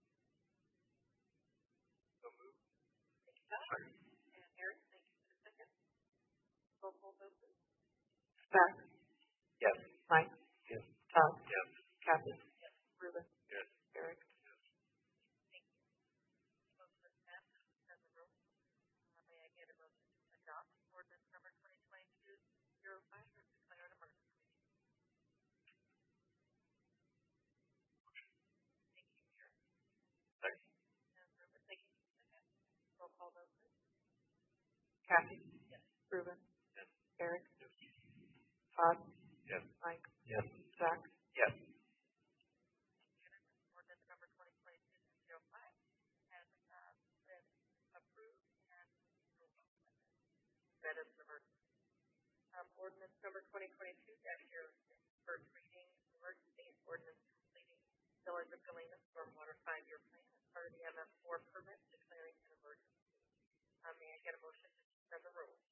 So moved. Thank you, Josh. And Eric, thank you for the second. Roll call vote, please. Zach. Yes. Mike. Yes. Todd. Yes. Kathy. Yes. Ruben. Yes. Eric. Thank you. Motion is passed to suspend the rules. Uh, may I get a motion to adopt ordinance number twenty twenty-two dash zero five or declare an emergency? Thank you, Eric. Second. And Ruben, thank you. Second. Roll call vote, please. Kathy. Yes. Ruben. Yes. Eric. Yes. Todd. Yes. Mike. Yes. Zach. Yes. Ordinance number twenty twenty-two dash zero five has uh, been approved and that is an emergency. Um, ordinance number twenty twenty-two dash zero six, first reading, emergency ordinance completing Village of Galena stormwater five-year plan as part of the M S four permit declaring an emergency. Um, may I get a motion to suspend the rules?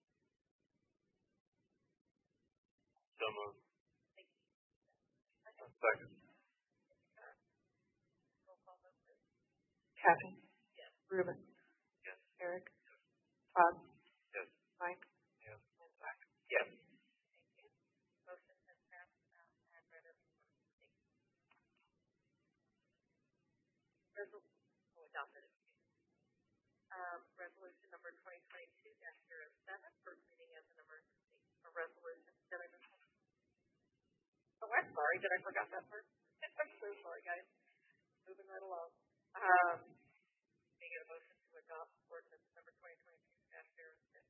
So moved. Thank you. Second. Second. Roll call vote, please. Kathy. Yes. Ruben. Yes. Eric. Todd. Yes. Mike. Yes. And Zach. Yes. Thank you. Motion has passed uh, and read as an emergency. Resol- oh, adopted, excuse me. Um, resolution number twenty twenty-two dash zero seven, first reading as an emergency. A resolution, did I miss one? Oh, I'm sorry, did I forgot that part? I'm so sorry, guys. Moving right along. Um, may I get a motion to adopt ordinance number twenty twenty-two dash zero six?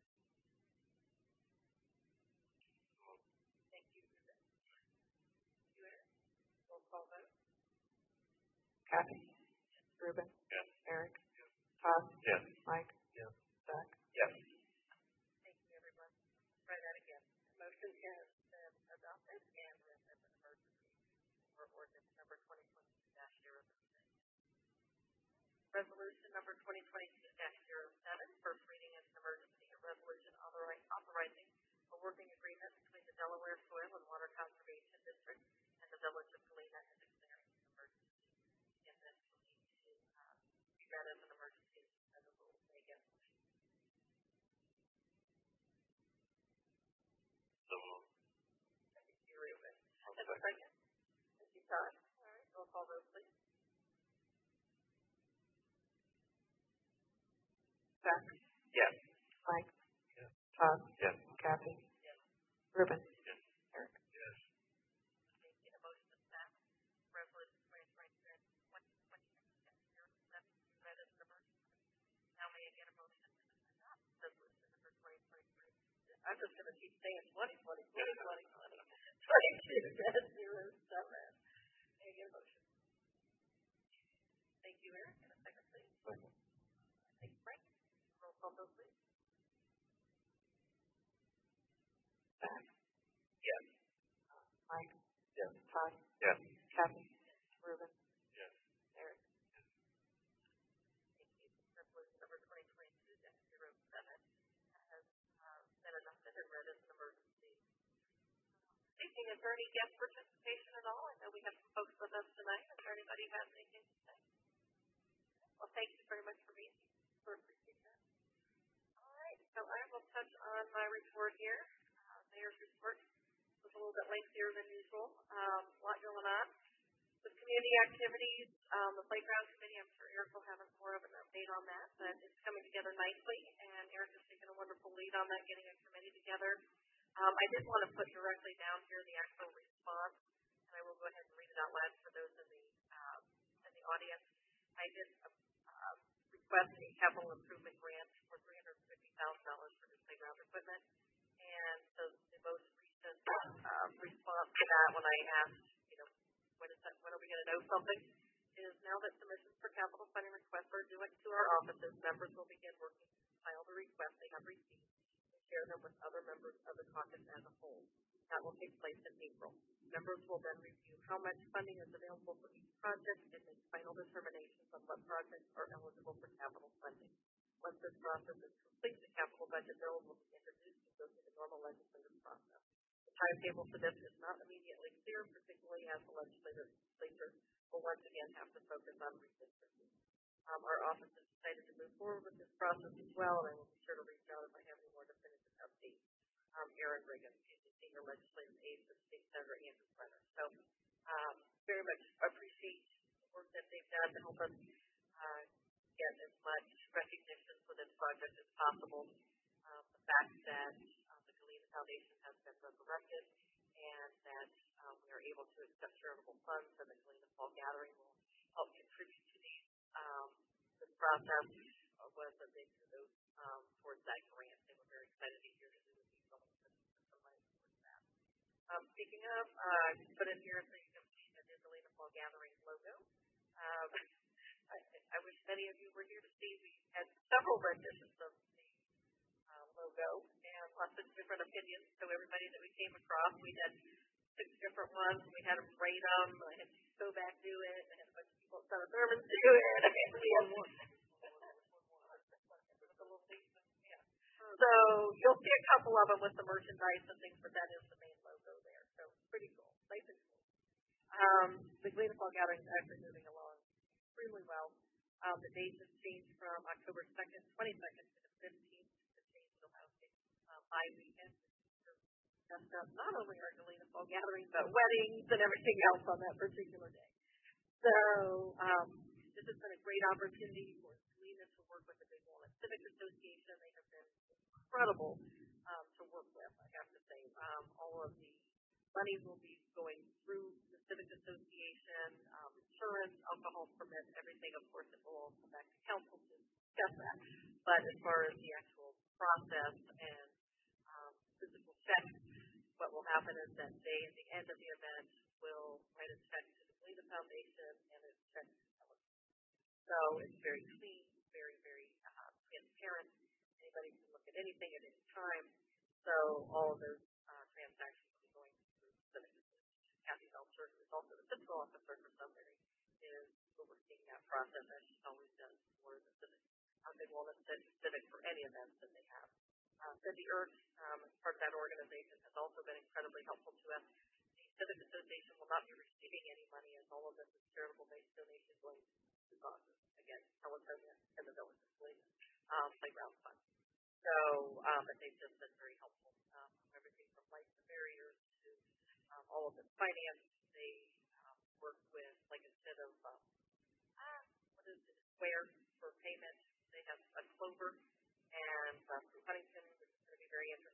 Thank you, Ruben. You, Eric? Roll call vote. Kathy. Ruben. Yes. Eric. Todd. Yes. Mike. Yes. Zach. Yes. Thank you, everyone. Try that again. The motion has been adopted and read as an emergency for ordinance number twenty twenty-two dash zero six. Resolution number twenty twenty-two dash zero seven, first reading as an emergency. A resolution authori- authorizing a working agreement between the Delaware Soil and Water Conservation District and the Village of Galena and declaring an emergency. And this will need to uh, be read as an emergency as a rule. May I get a motion? So moved. Thank you, Ruben. I'll And a second. second? Thank you, Todd. All right, roll call vote, please. Zach. Yes. Mike. Yes. Todd. Yes. Kathy. Ruben. Yes. Eric. Yes. Making a motion to pass resolution twenty twenty-three twenty twenty-six read as an emergency. Now may I get a motion to adopt resolution number twenty twenty-three? I'm just going to keep saying twenty twenty, twenty twenty, twenty twenty-two dash zero seven. May I get a motion? Thank you, Eric. And a second, please. Second. Thank you, Frank. Roll call vote, please. Yes. Mike. Yes. Todd. Yes. Kathy. Ruben. Yes. Eric. Thank you. Resolution number twenty twenty-two dash zero seven has uh, been adopted and read as an emergency. Speaking, is there any guest participation at all? I know we have some folks with us tonight. Is there anybody who has anything to say? Well, thank you very much for being here. We appreciate that. All right, so I will touch on my report here. Uh, mayor's report was a little bit lengthier than usual. Um, a lot going on. With community activities, um, the playground committee, I'm sure Eric will have more of an update on that, but it's coming together nicely, and Eric has taken a wonderful lead on that, getting a committee together. Um, I did want to put directly down here the actual response, and I will go ahead and read it out loud for those in the uh, in the audience. I did uh, request a capital improvement grant for three hundred fifty thousand dollars for new playground equipment, and so the most recent uh, response to that, when I asked, you know, when is that, when are we going to know something, is now that submissions for capital funding requests are due to our offices, members will begin working to file the request they have received and share them with other members of the caucus as a whole. That will take place in April. Members will then review how much funding is available for each project and make final determinations on what projects are eligible for capital funding. Once this process is complete, the capital budget bill will be introduced and go through the normal legislative process. The timetable for this is not immediately clear, particularly as the legislature will once again have to focus on redistricting. Um, our office is excited to move forward with this process as well, and I will be sure to reach out if I have any more definitive updates. Um, Aaron Riggin is the senior legislative aide for State Senator Andrew Brenner. So um, very much appreciate the work that they've done to help us uh, get as much recognition for this project as possible. Um, the fact that uh, the Galena Foundation has been resurrected and that um, we are able to accept charitable funds, and the Galena Fall Gathering will help contribute to these. Um, this process uh, was a big kudos um, towards that grant. They were very excited to hear that we would be going to put some money towards that. Um, speaking of, uh, put in here so you can see the new Galena Fall Gathering logo. Um, I, I wish many of you were here to see. We had several renditions of the uh, logo and lots of different opinions. So everybody that we came across, we had six different ones. We had them rate them. I had to go back do it. I had a bunch of people at Summit Thurman do it. I had we had more. So you'll see a couple of them with the merchandise and things, but that is the main logo there. So pretty cool. Nice and cool. Um, the Galena Fall Gathering is actually moving along extremely well. Um, the date has changed from October second, twenty-second to the fifteenth. The change will have a uh, five weekends. Messed up not only our Galena Fall Gathering, but weddings and everything else on that particular day. So um, this has been a great opportunity for Galena to work with the Big Walnut Civic Association. They have been incredible um, to work with, I have to say. Um, all of the money will be going through the Civic Association, um, insurance, alcohol permits, everything. Of course, it will all come back to council to discuss that. But as far as the actual process and um, physical checks, what will happen is that they, at the end of the event, will write a check to the Galena Foundation and a check to Ellen. So it's very clean, very, very uh, transparent. Anybody can look at anything at any time. So all of those uh, transactions will be going through Civic. Kathy Belcher, who is also the fiscal officer for Sunbury, is overseeing that process, as she's always done for the Civic. Um, Big Walnut Civic for any events that they have. Uh, Cindy Ertz, um, as part of that organization, has also been incredibly helpful to us. The Civic Association will not be receiving any money, as all of this is charitable-based donations going to causes. Again, California and the Village of Galena um, Playground Fund. So, um, but they've just been very helpful. Um, everything from lights and barriers to um, all of this finance. They um, work with, like instead of um, ah, what is it, Square for payment, they have a Clover, and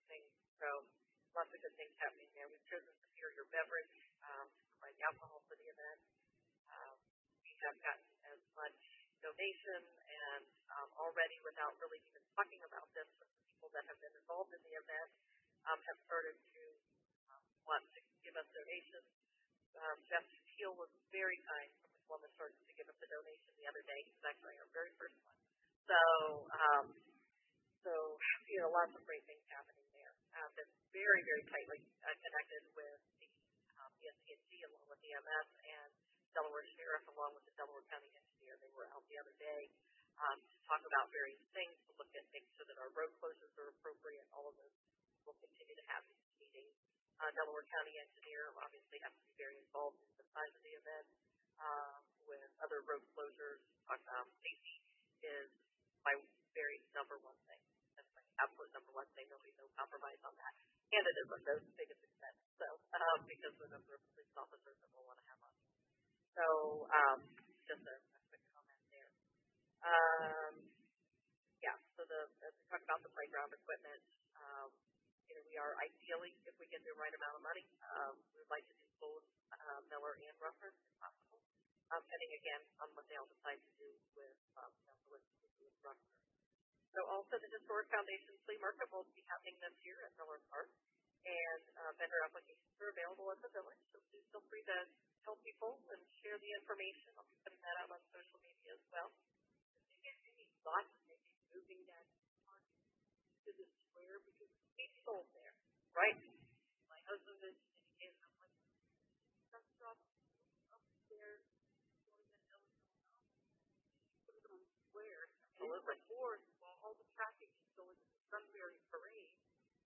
things. So lots of good things happening there. We've chosen Superior Beverage um, to provide alcohol for the event. Um, we have gotten as much donation and um, already, without really even talking about this, the people that have been involved in the event um, have started to um, want to give us donations. Um, Jeff Steele was very kind from the Columbus Church to give us a donation the other day. He was actually our very first one. So, um, so you know, lots of great things happening there. Uh, been very, very tightly uh, connected with the um, E S P N G along with E M S and Delaware Sheriff along with the Delaware County Engineer. They were out the other day um, to talk about various things, to look at things so that our road closures are appropriate. All of those will continue to have these meetings. Uh, Delaware County Engineer obviously has to be very involved in the size of the event uh, with other road closures. Um, safety is my very number one thing. That's my absolute number one thing. There'll be no compromise on that. And it isn't the biggest expense. So, um, because of the number of police officers that we'll want to have on. So, um, just a, a quick comment there. Um, yeah, so the, as we talk about the playground equipment, um, you know, we are ideally, if we get the right amount of money, um, we would like to do both uh, Miller and Rutherford if possible, um, depending again on what they all decide to do with um, with, with Rutherford. So also the Historic Foundation Flea Market will be happening this year at Miller Park, and uh, vendor applications are available at the village, so please feel free to tell people and share the information. I'll be putting that out on social media as well. If you get any thoughts of maybe moving that park to the square, because it's sold there, right? My husband is, and I'm like, truck stop up there, going to know what's going on. Put it on the square. Absolutely. Or while all the traffic is going to the Sunbury Parade.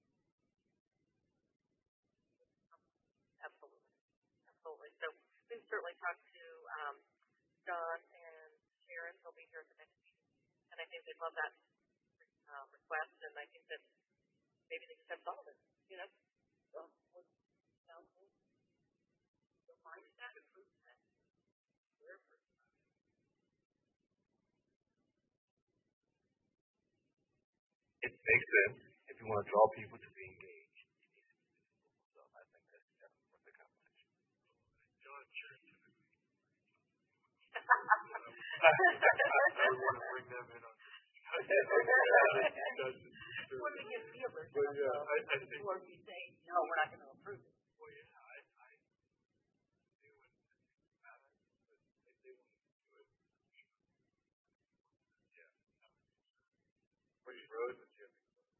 Absolutely. Absolutely. So we've certainly talked to um, John and Sharon. They'll be here at the next meeting. And I think they'd love that uh, request. And I think that maybe they just have some of it, you know? So, what sounds good? So, find that, approve that. Wherever. It makes sense. If you want to draw people to be engaged, you need to do this stuff. I think that's definitely worth the conversation. John, sure. I would want to bring them in on this. What do you feel there's Well, yeah, I, I think. Or if you say, no, we're not going to approve it. Well, yeah, I, I do it about it, but if they want to do it, sure. Yeah. Which road would you have to go?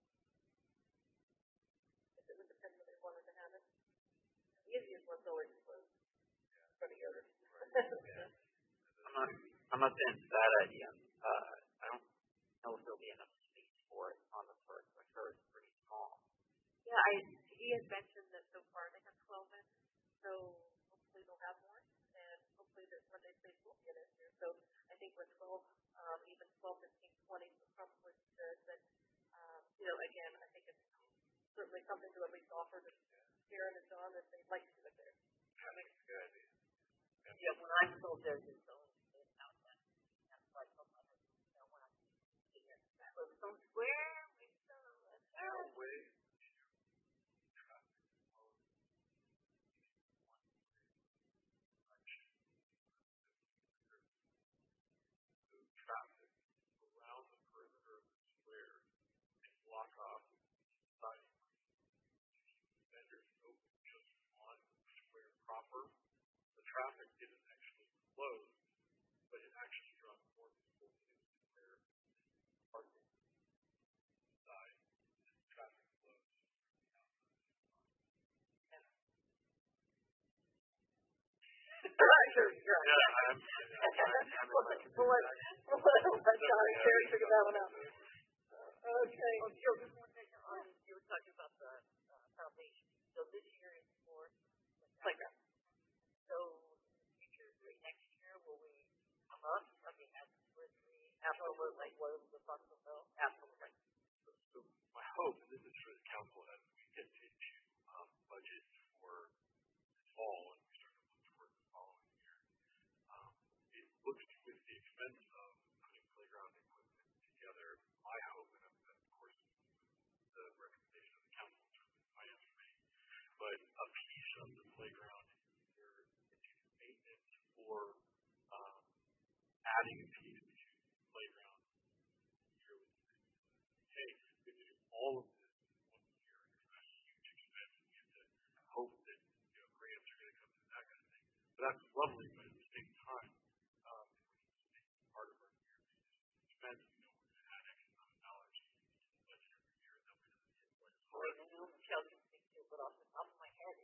It would depend whether they wanted to have it. The easiest one's always closed for the others. I'm not, I'm not saying it's a bad idea. Uh, I don't know if there'll be enough space for it on the first. I heard it's pretty small. Yeah, I, he had mentioned that so far they have twelve in, so hopefully they'll have more, and hopefully that when they say we'll get in here. So I think with twelve, um, even twelve, fifteen, twenty would probably be good, but, um, you know, again, I think it's certainly something to at least offer to Sharon and John that they'd like to do it there. I think it's a good idea. Yeah, when I'm told there's this zone, it's out there. That's why I told my husband, you know, when I'm here, that was some square, we saw it. No way to traffic flow in one direction. The traffic around the perimeter of the square and block off side vendors open just on the square proper. The traffic didn't actually close, but it actually draws more people to the square parking side and traffic flows outside. Sure, sure. Yeah, I'm, I'm, I'm, We'll let, we'll let, we'll let John and Sharon figure that one out. Okay. Oh, Joe, just one thing on, you were talking about the uh, foundation. So this year is for playground. So future next year, will we come up? I mean, absolutely, absolutely. What was the possible? Absolutely. So, so my hope, and this is for the council, as we get into um, budget for this fall and we start to look toward the following year, um, it looks with the expense of putting playground equipment together. My hope, and of course, the recommendation for um, adding a piece to the playground here with the city. Hey, we do all of this once a year. It's a huge expense. We have to hope that you know grants are going to come in and that kind of thing. But that's lovely. But at the same time, um, it's part of our year expense. We know we're going to add X amount of dollars to the budget every year. That way it doesn't hit quite as hard. I know Michelle can think to it off the top of my head.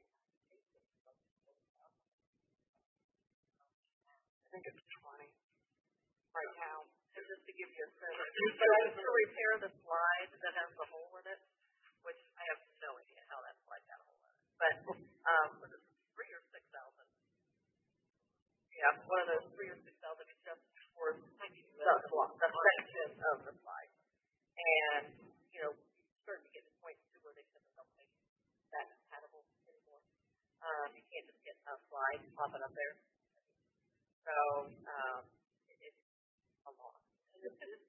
I think it's twenty right now. And just to give you a sense, but I used to repair the slide that has the hole in it, which I have no idea how that slide got a hole in it. But um, was it three or six thousand? Yeah, one of those three or six thousand is just for the block, the section of the slide. And you know, you start to get to points too where they said don't make that compatible anymore. Um, you can't just get a slide, pop it up there. So um, it, it's a lot. And it, it is,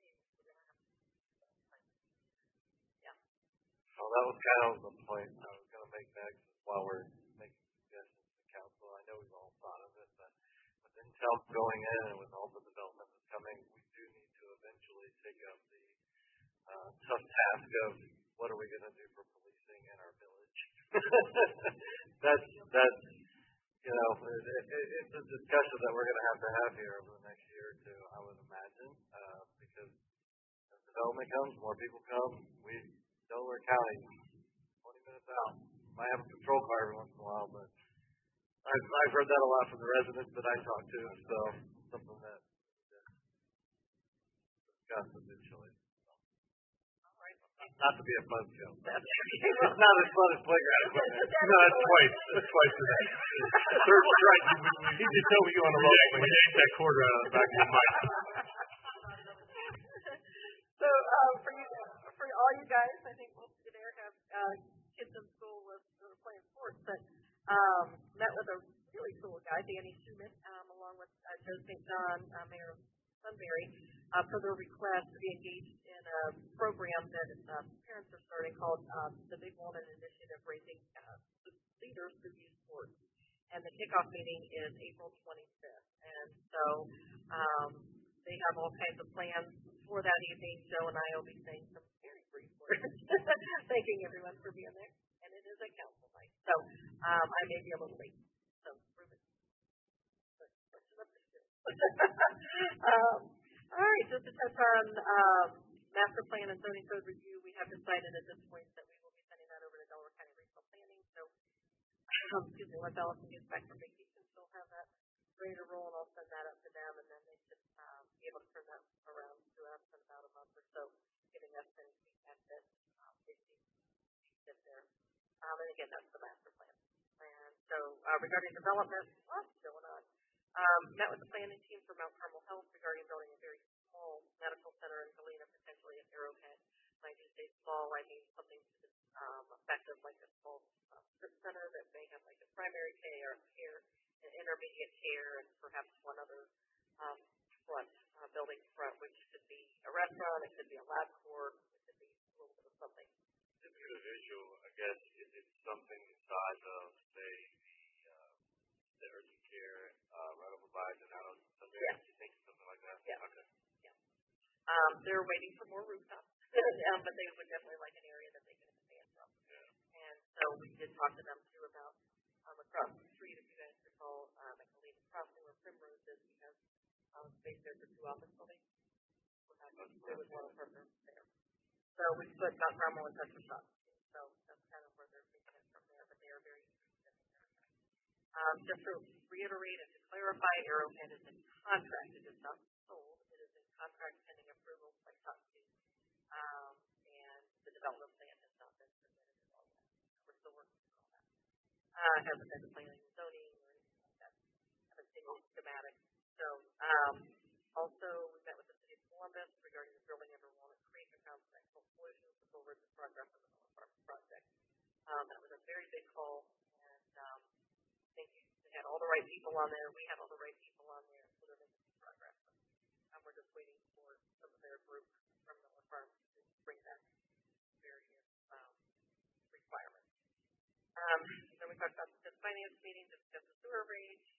yeah. So that was kind of the point I was going to make next while we're making suggestions to council. I know we've all thought of it, but with Intel going in and with all the development that's coming, we do need to eventually take up the uh, tough task of what are we going to do for policing in our village. that's that's you know it, it, it's a discussion that we're going to have to have here over the next year or two, I would imagine, uh, because as development comes, more people come. We Delaware County, twenty minutes out. Might have a patrol car every once in a while, but I've I've heard that a lot from the residents that I talk to. So something that discuss eventually. Not to be a fun show. It's not as fun as playground equipment. No, that's twice. That's twice today. Third strike. He just told me you on the road when you ate that quarter out of the back of your mic. So um, for you, for all you guys, I think most of you there have uh, kids in school with who are playing sports, but um, met with a really cool guy, Danny Schumann, um, along with uh, Joe Saint John, uh, Mayor of Sunbury, uh, for their request to be engaged in a program that uh, parents are starting called uh, the Big Woman Initiative, Raising uh, Leaders Through Youth Sports. And the kickoff meeting is April twenty-fifth. And so um, they have all kinds of plans for that evening. Joe and I will be saying some very brief words, thanking everyone for being there. And it is a council night. So um, I may be a little late. So, Ruben. um, all right, just to touch on um, master plan and zoning code review, we have decided at this point that we will be sending that over to Delaware County Regional Planning. So, um, excuse me, once Allison gets back from vacation, she'll have that ready to roll, and I'll send that up to them, and then they should um, be able to turn that around to us in about a month or so, giving us any feedback that um, they see fit there. Um, and again, that's the master plan. And so, uh, regarding development, lots going on. Um, met with the planning team for Mount Carmel Health regarding building a very small medical center in Galena, potentially at Arrowhead. When I do say small, I mean something um, effective like a small uh, strip center that may have like a primary care, care, an intermediate care, and perhaps one other um, front, uh, building front, which could be a restaurant, it could be a lab court, it could be a little bit of something. Just to get a visual, I guess, if it's something the size of, say, the uh, the urgent care uh, right over by Donato, something Yeah. you think something like that? Yeah. Okay. Yeah. Um, they're waiting for more rooftops, um, but they would definitely like an area that they can expand from. Yeah. And so we did talk to them too about um, across the street, if you guys recall, um, at Galena Crossing where Primrose is, we have um, space there for two office buildings. They would want to partner there. So we put Mount Carmel in touch with Shop. So that's kind of where they're taking it from there, but they are very interested in there. Um, just to reiterate and to clarify, Arrowhead is in contract. It is not sold. It is in contract pending approval by Shop two. Um, and the development plan has not been submitted at all yet. We're still working on all that. Uh, it hasn't been to planning and zoning or anything like that. Haven't seen any schematic. So, um, also, we met with the city of Columbus regarding the building under Walnut Creek and found some excellent solutions to forward the progress of the Miller Park project. Um, that was a very big call, and um, I think they had all the right people on there. We had all the right people on there, so they're making some progress. And we're just waiting for some of their group from Miller Park to bring back various um, requirements. Um, then we talked about the finance meeting, discussed the sewer rate.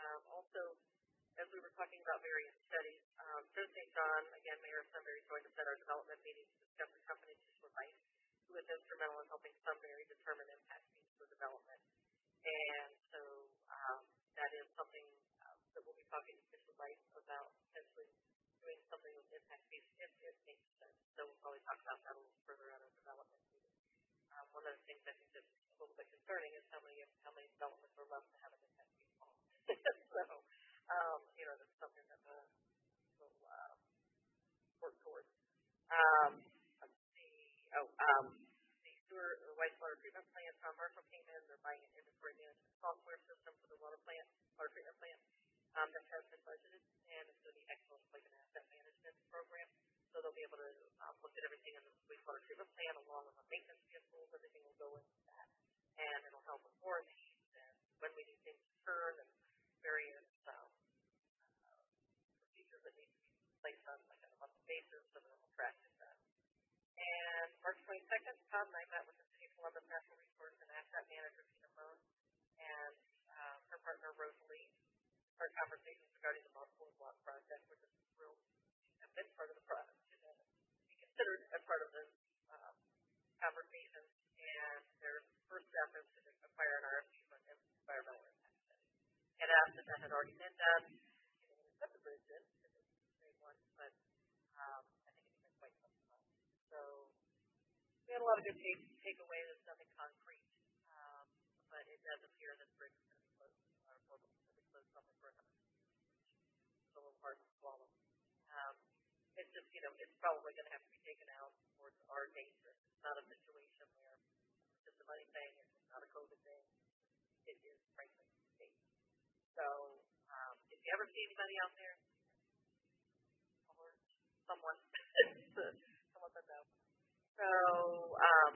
Um, also, as we were talking about various studies, um, Joe Saint John, again, Mayor of Sunbury, joined us at our development meeting to discuss the company's use of life, who was instrumental in helping Sunbury determine impact fees for development. And so um, that is something uh, that we'll be talking to Fish with Life about potentially doing something with impact fees if it makes sense. So we'll probably talk about that a little further at our development meeting. Um, one of the things I think that's a little bit concerning is how many how many developments are left to have an impact fee fall. So um, you know that's something that we'll, we'll uh, work towards. Um, let's see. Oh, um, the sewer or wastewater treatment plant. Tom Marshall came in. They're buying an inventory management software system for the water plant, water treatment plant. Um, that has been budgeted, and it's going to be excellent like an asset management program. So they'll be able to um, look at everything in the wastewater treatment plant along with the maintenance vehicles. Everything will go into that, and it'll help with warranties and when we need things to turn and various um, uh, procedures that need to be placed on like on a monthly basis, so that we'll track it. That. And March twenty-second, Todd and I met with the City of Columbus Natural Resource and Asset Manager Tina Moan and uh, her partner Rosalie. Our conversations regarding the Montford Block project, which is real, have been part of the project, and be considered as part of the um, conversations. And their first step is to acquire an R F P for an environmental impact study. And asked if that had already been done. You know, it's not the bridge in, because it's the same one, but um, I think it's been quite some time. So we had a lot of good take takeaways. There's nothing concrete, um, but it does appear that the bridge is going to be closed. Our program something for another. It's a little hard to swallow. Um, it's just, you know, it's probably going to have to be taken out towards our dangerous. It's not a situation where it's just a money thing. It's not a COVID thing. It is, frankly, safe. So, um, if you ever see anybody out there, or someone, someone that knows. So, um,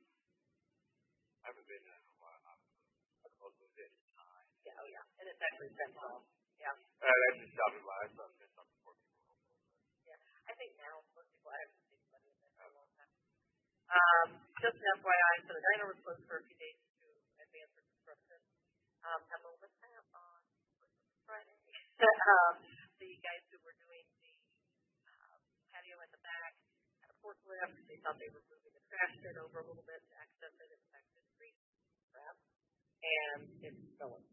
I haven't been in a while. I'm close to this time. Yeah, oh yeah, and it's actually central. Yeah. Uh, that's just stopping by. I thought there's something for people. Yeah, I think now most people I haven't seen anybody in there for a long time. Um, just an F Y I, so the diner was closed for a few days to advance the construction. Um, had a little mishap on Friday. um, the guys who were doing the uh, patio in the back had a forklift. They thought they were moving the trash bin over a little bit to access it. In fact, it's grease trap, and it's going.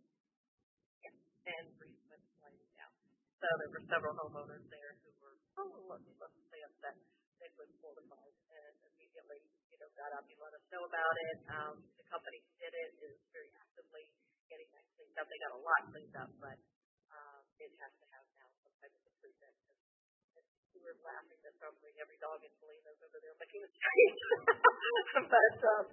And grease went sliding down. So there were several homeowners there who were, oh, let me let's say upset. They were mortified and immediately, you know, got up and let us know about it. Um, the company did it, is very actively getting that cleaned up. They got a lot cleaned up, but um, it has to have now some type of improvement. We were laughing that probably every dog in Salinas over there licking the street. But um,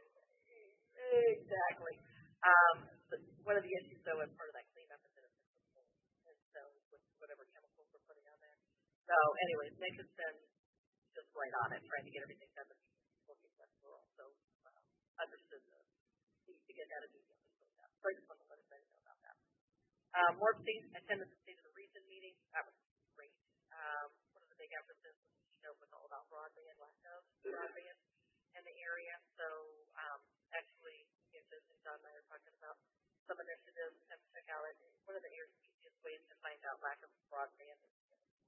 exactly. Um, but one of the issues, though, as part of that cleanup is that it's mold, and so with whatever chemicals we're putting on there. So, anyways, Nick has been just right on it, trying to get everything done. But working with we're also uh, understood the need to get that immediately cleaned up. So I just want to let everybody know about that. Um, Warp State attended the State of the Region meeting. That was great. Um, one of the big emphasis was the keynote was all about broadband, lack of broadband in the area. So, um, actually, and John and I are talking about some initiatives to check out. And one of the easiest ways to find out lack of broadband is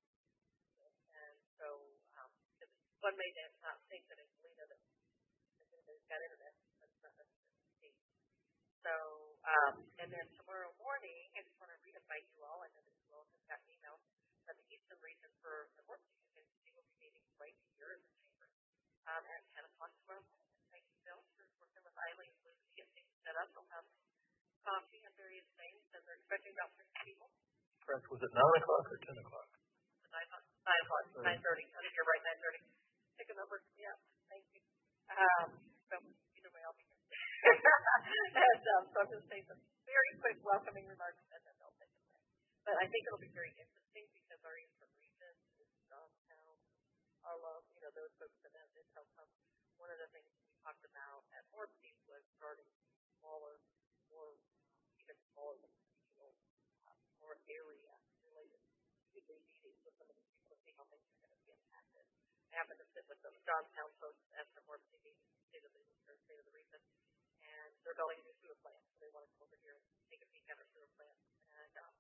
and so um, one may not think that in Galena that everybody's got internet. That's not necessarily the case. So, um, and then tomorrow morning, I just want to re-invite you all. I know that you all have got emails from the Eastern region for the work agency. We'll be meeting right here in the chamber um, at ten o'clock tomorrow morning. Thank you, Bill, for working with Eileen to get things set up. We'll have coffee and various things, and they're expecting about six people. Correct. Was it nine o'clock or ten o'clock? Nine o'clock. Nine o'clock. Nine thirty. I think you're right. Nine thirty. Pick a number. Yeah. Thank you. Um, so either way, I'll be here. and um, so I'm going to say some very quick welcoming remarks, and then they'll take it away. But I think it'll be very interesting because our Eastern region is Johnstown, Arlo, you know, those folks that have Intel Hub. One of the things we talked about at Orbseed was starting smaller, more even smaller than regional, uh, more area related weekly meetings with some of these people to see how things are going to be impacted. I happened to sit with some Johnstown folks at the Orbseed meeting, state of the state of the region, and they're building a new sewer plant, so they want to come over here and take a peek at our sewer plant. And um,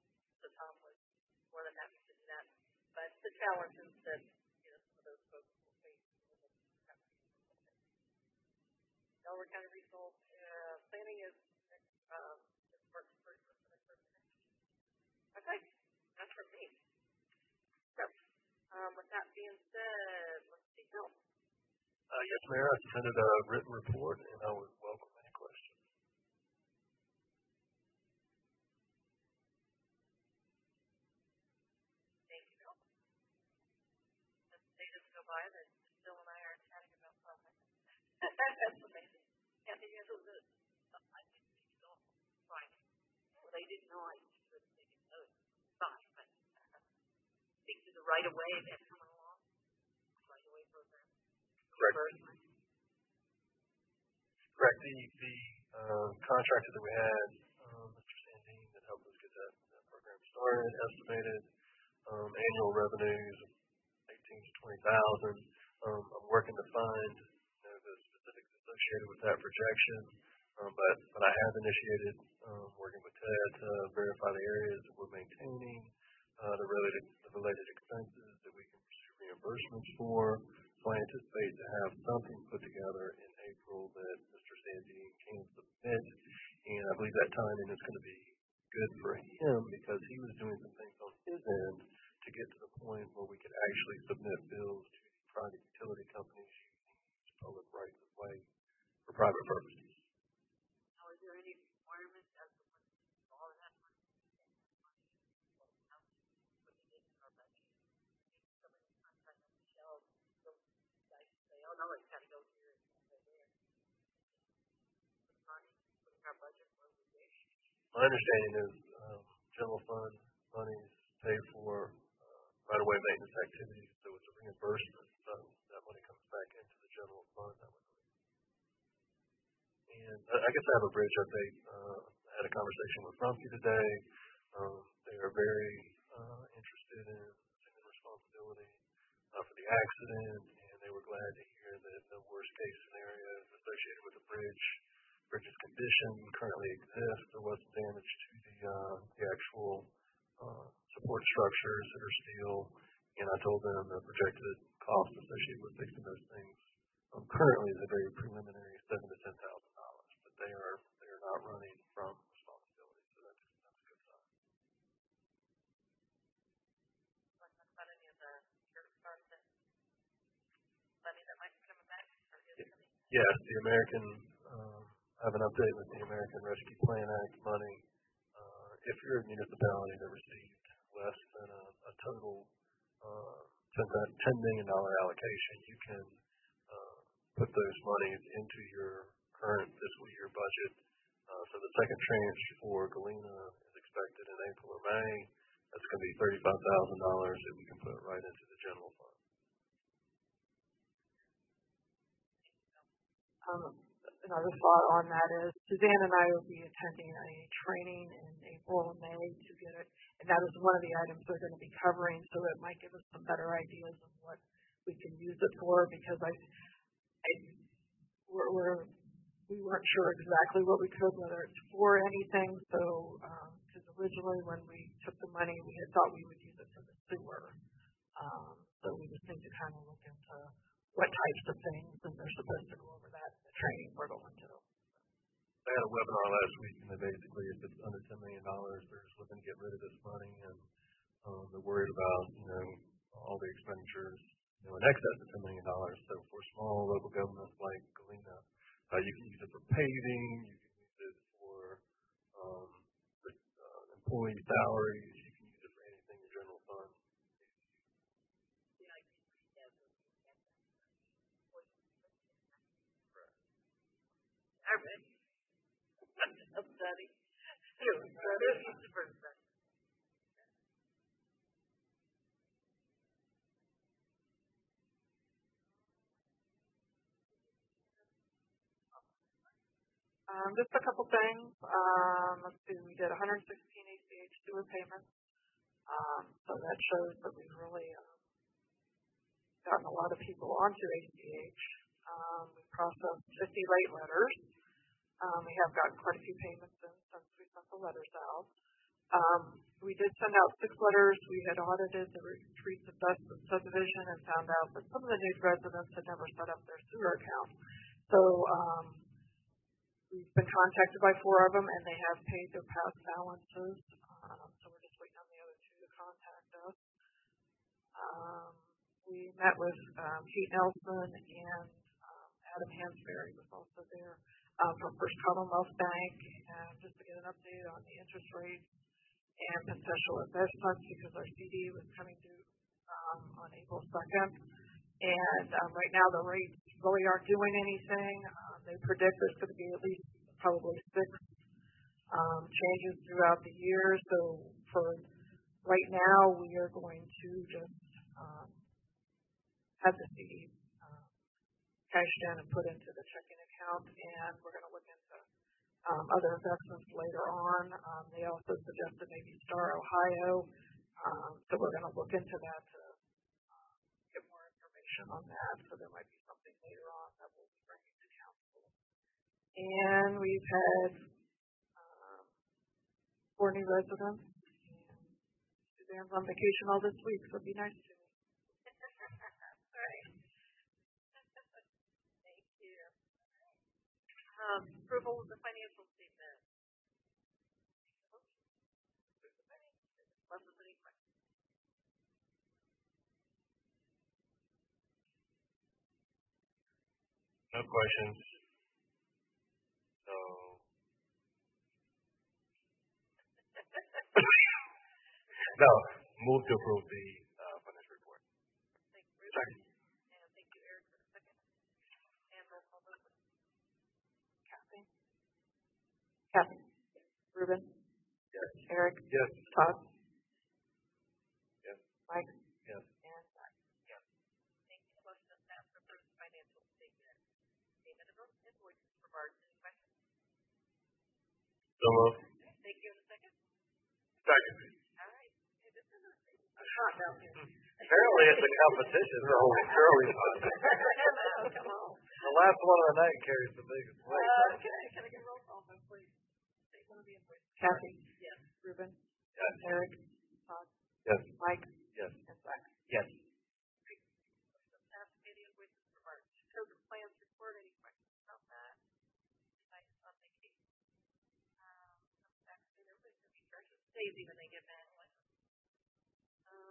Tom was more than happy to do that. But the challenge is that, you know, some of those folks will face Delaware County Regional uh, Planning is um, is March thirty-first and thirty next week. Okay, that's from me. So, um, with that being said, let's see. No. Uh, yes, Mayor, I submitted a written report, and I would welcome any questions. Thank you, Bill. As the days go by, that Bill and I are chatting about something. That's amazing. Yeah, they handled it. I think they still fine. Well, they didn't know I used to think it was fine, but uh, think to the right of way that's coming along. Right of way program. Correct. Correct. The, the uh, contractor that we had, um, Mister Sandine, that helped us get that, that program started, estimated um, annual revenues of eighteen to twenty thousand. Um, I'm working to find you know, the specifics associated with that projection, um, but but I have initiated um, working with Ted to verify the areas that we're maintaining, uh, the related the related expenses that we can pursue reimbursements for. So I anticipate to have something put together in April that Mister Sandine can submit, and I believe that timing is going to be good for him because he was doing some things on his end to get to the point where we could actually submit bills to the private utility companies using public rights of way for private purposes. Now, is there any requirements as to when all of that money is out putting it in our budget? Somebody contract on the shelf, those guys say, oh no, it's got to go here, it's got to go there. Put the money, put it in our budget, what do we do? My understanding is um, general fund monies pay for uh, right-of-way maintenance activities, so it's a reimbursement, so that money comes back into the general fund. That would and I I guess I have a bridge update. Uh, I had a conversation with Rumpke today. Um, they are very uh, interested in taking responsibility uh, for the accident, and they were glad to hear that no worst-case scenarios associated with the bridge bridge's condition currently exists. There wasn't damage to the uh, the actual uh, support structures that are steel, and I told them the projected cost associated with fixing those things um, currently is a very preliminary seven to ten thousand dollars, but they are they are not running from responsibility, so that's that's a good sign. Want to talk about any of the church funds and money that might be coming back or is coming? Yes, the American. Um, I have an update with the American Rescue Plan Act money. Uh, if you're a municipality that received less than a, a total uh, ten million dollars allocation, you can uh, put those monies into your current fiscal year budget. Uh, so the second tranche for Galena is expected in April or May. That's going to be thirty-five thousand dollars that we can put right into the general fund. Um, another thought on that is Suzanne and I will be attending a training in April and May to get it, and that is one of the items they're going to be covering, so it might give us some better ideas of what we can use it for, because I, I we're, we're we weren't sure exactly what we could, whether it's for anything, so because um, originally when we took the money, we had thought we would use it for the sewer, um, so we just need to kind of look into what types of things, and they're supposed to go over that in the training we're going to. They had a webinar last week, and they basically, if it's under ten million dollars, they're just looking to get rid of this money, and um, they're worried about, you know, all the expenditures, you know, in excess of ten million dollars. So for small local governments like Galena, uh, you can use it for paving, you can use it for um, for, uh, employee salaries, you can use it for anything in general fund. I read. I'm studying. This is the first time. Um, just a couple things. Um, let's see, we did one hundred sixteen A C H sewer payments. Um, so that shows that we've really um, gotten a lot of people onto A C H. Um, we processed fifty late letters. Um, we have gotten quite a few payments in since we sent the letters out. Um, we did send out six letters. We had audited the Retreats of Dustin subdivision and found out that some of the new residents had never set up their sewer account. So um, we've been contacted by four of them, and they have paid their past balances. Um, so we're just waiting on the other two to contact us. Um, we met with um, Kate Nelson and um, Adam Hansberry was also there um, from First Commonwealth Bank, and just to get an update on the interest rates and potential investments because our C D was coming due um, on April second. And um, right now the rates really aren't doing anything. Um, they predict there's going to be at least probably six um, changes throughout the year. So for right now, we are going to just um, have the C D uh, cashed in and put into the checking account, and we're going to look into um, other investments later on. Um, they also suggested maybe Star Ohio, um, so we're going to look into that to uh, get more information on that. So there might be something later on that we'll be bringing to council. And we've had um, four new residents. Suzanne's on vacation all this week, so it'd be nice to. All right. Thank you. Um, approval of the financial statement. Unless there's any questions. No questions. So. No, move to approve the uh, financial report. Thank you, Ruben. And thank you, Eric, for the second. And roll call vote. Kathy? Kathy? Ruben? Yes. Eric? Yes. Todd? Yes. Mike? Yes. And Zach? Yes. Thank you. Motion to pass the first financial statement. Payment of invoices for March. Any questions? So moved. Thank you. In a second. Second. All right. Hey, this is a hot down here. Apparently it's a competition. We're always curly one. Come on. The last one of the night carries the biggest weight. Uh, okay. Can I get roll call, vote, please? Take one of the invoices. Kathy? Yes. Ruben? Yes. Eric? Todd? Yes. Mike? Yes. And Zach? Yes. Pass pay the invoices for March. Children's plans report. Any questions about that? Nice on vacation. Um, back to everybody's gonna be fresh as daisy when they get back. Um,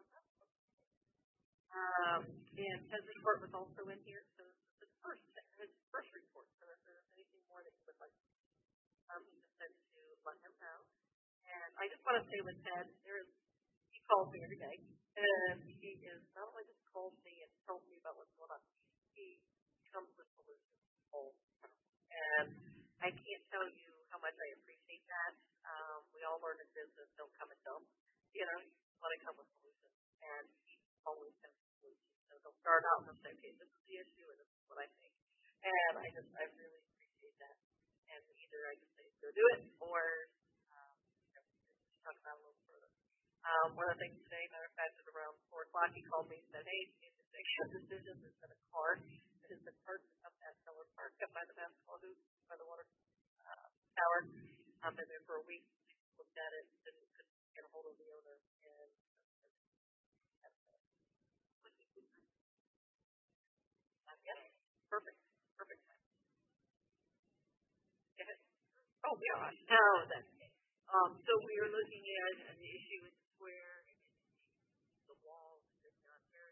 um, and Ted's report was also in here, so the first his first report. So if there's anything more that you would like, um, he just said to let him know. And I just want to say with Ted, there is he calls me every day, and he is not only just calls me and tells me about what's going on, he comes with solutions all the time. And I can't tell you how much I appreciate that. Um, we all learn in business, don't come and dump. You know, you want to come with solutions, and he always comes with solutions. So he'll start out and say, okay, this is the issue, and this is what I think. And I just, I really appreciate that. And either I just say, go do it, or um, you know, just talk about it a little further. Um, one of the things today, matter of fact, at around four o'clock, he called me and said, hey, you need to make some decisions. There's been a car that has been parked up at Miller Park, up by the basketball hoop, by the water uh, tower. I've been there for a week, looked at it, didn't couldn't get a hold of the owner, and uh, yeah, perfect, perfect. Yeah. Oh gosh, no, that's um. So we are looking at the issue with the square and the wall that's not there.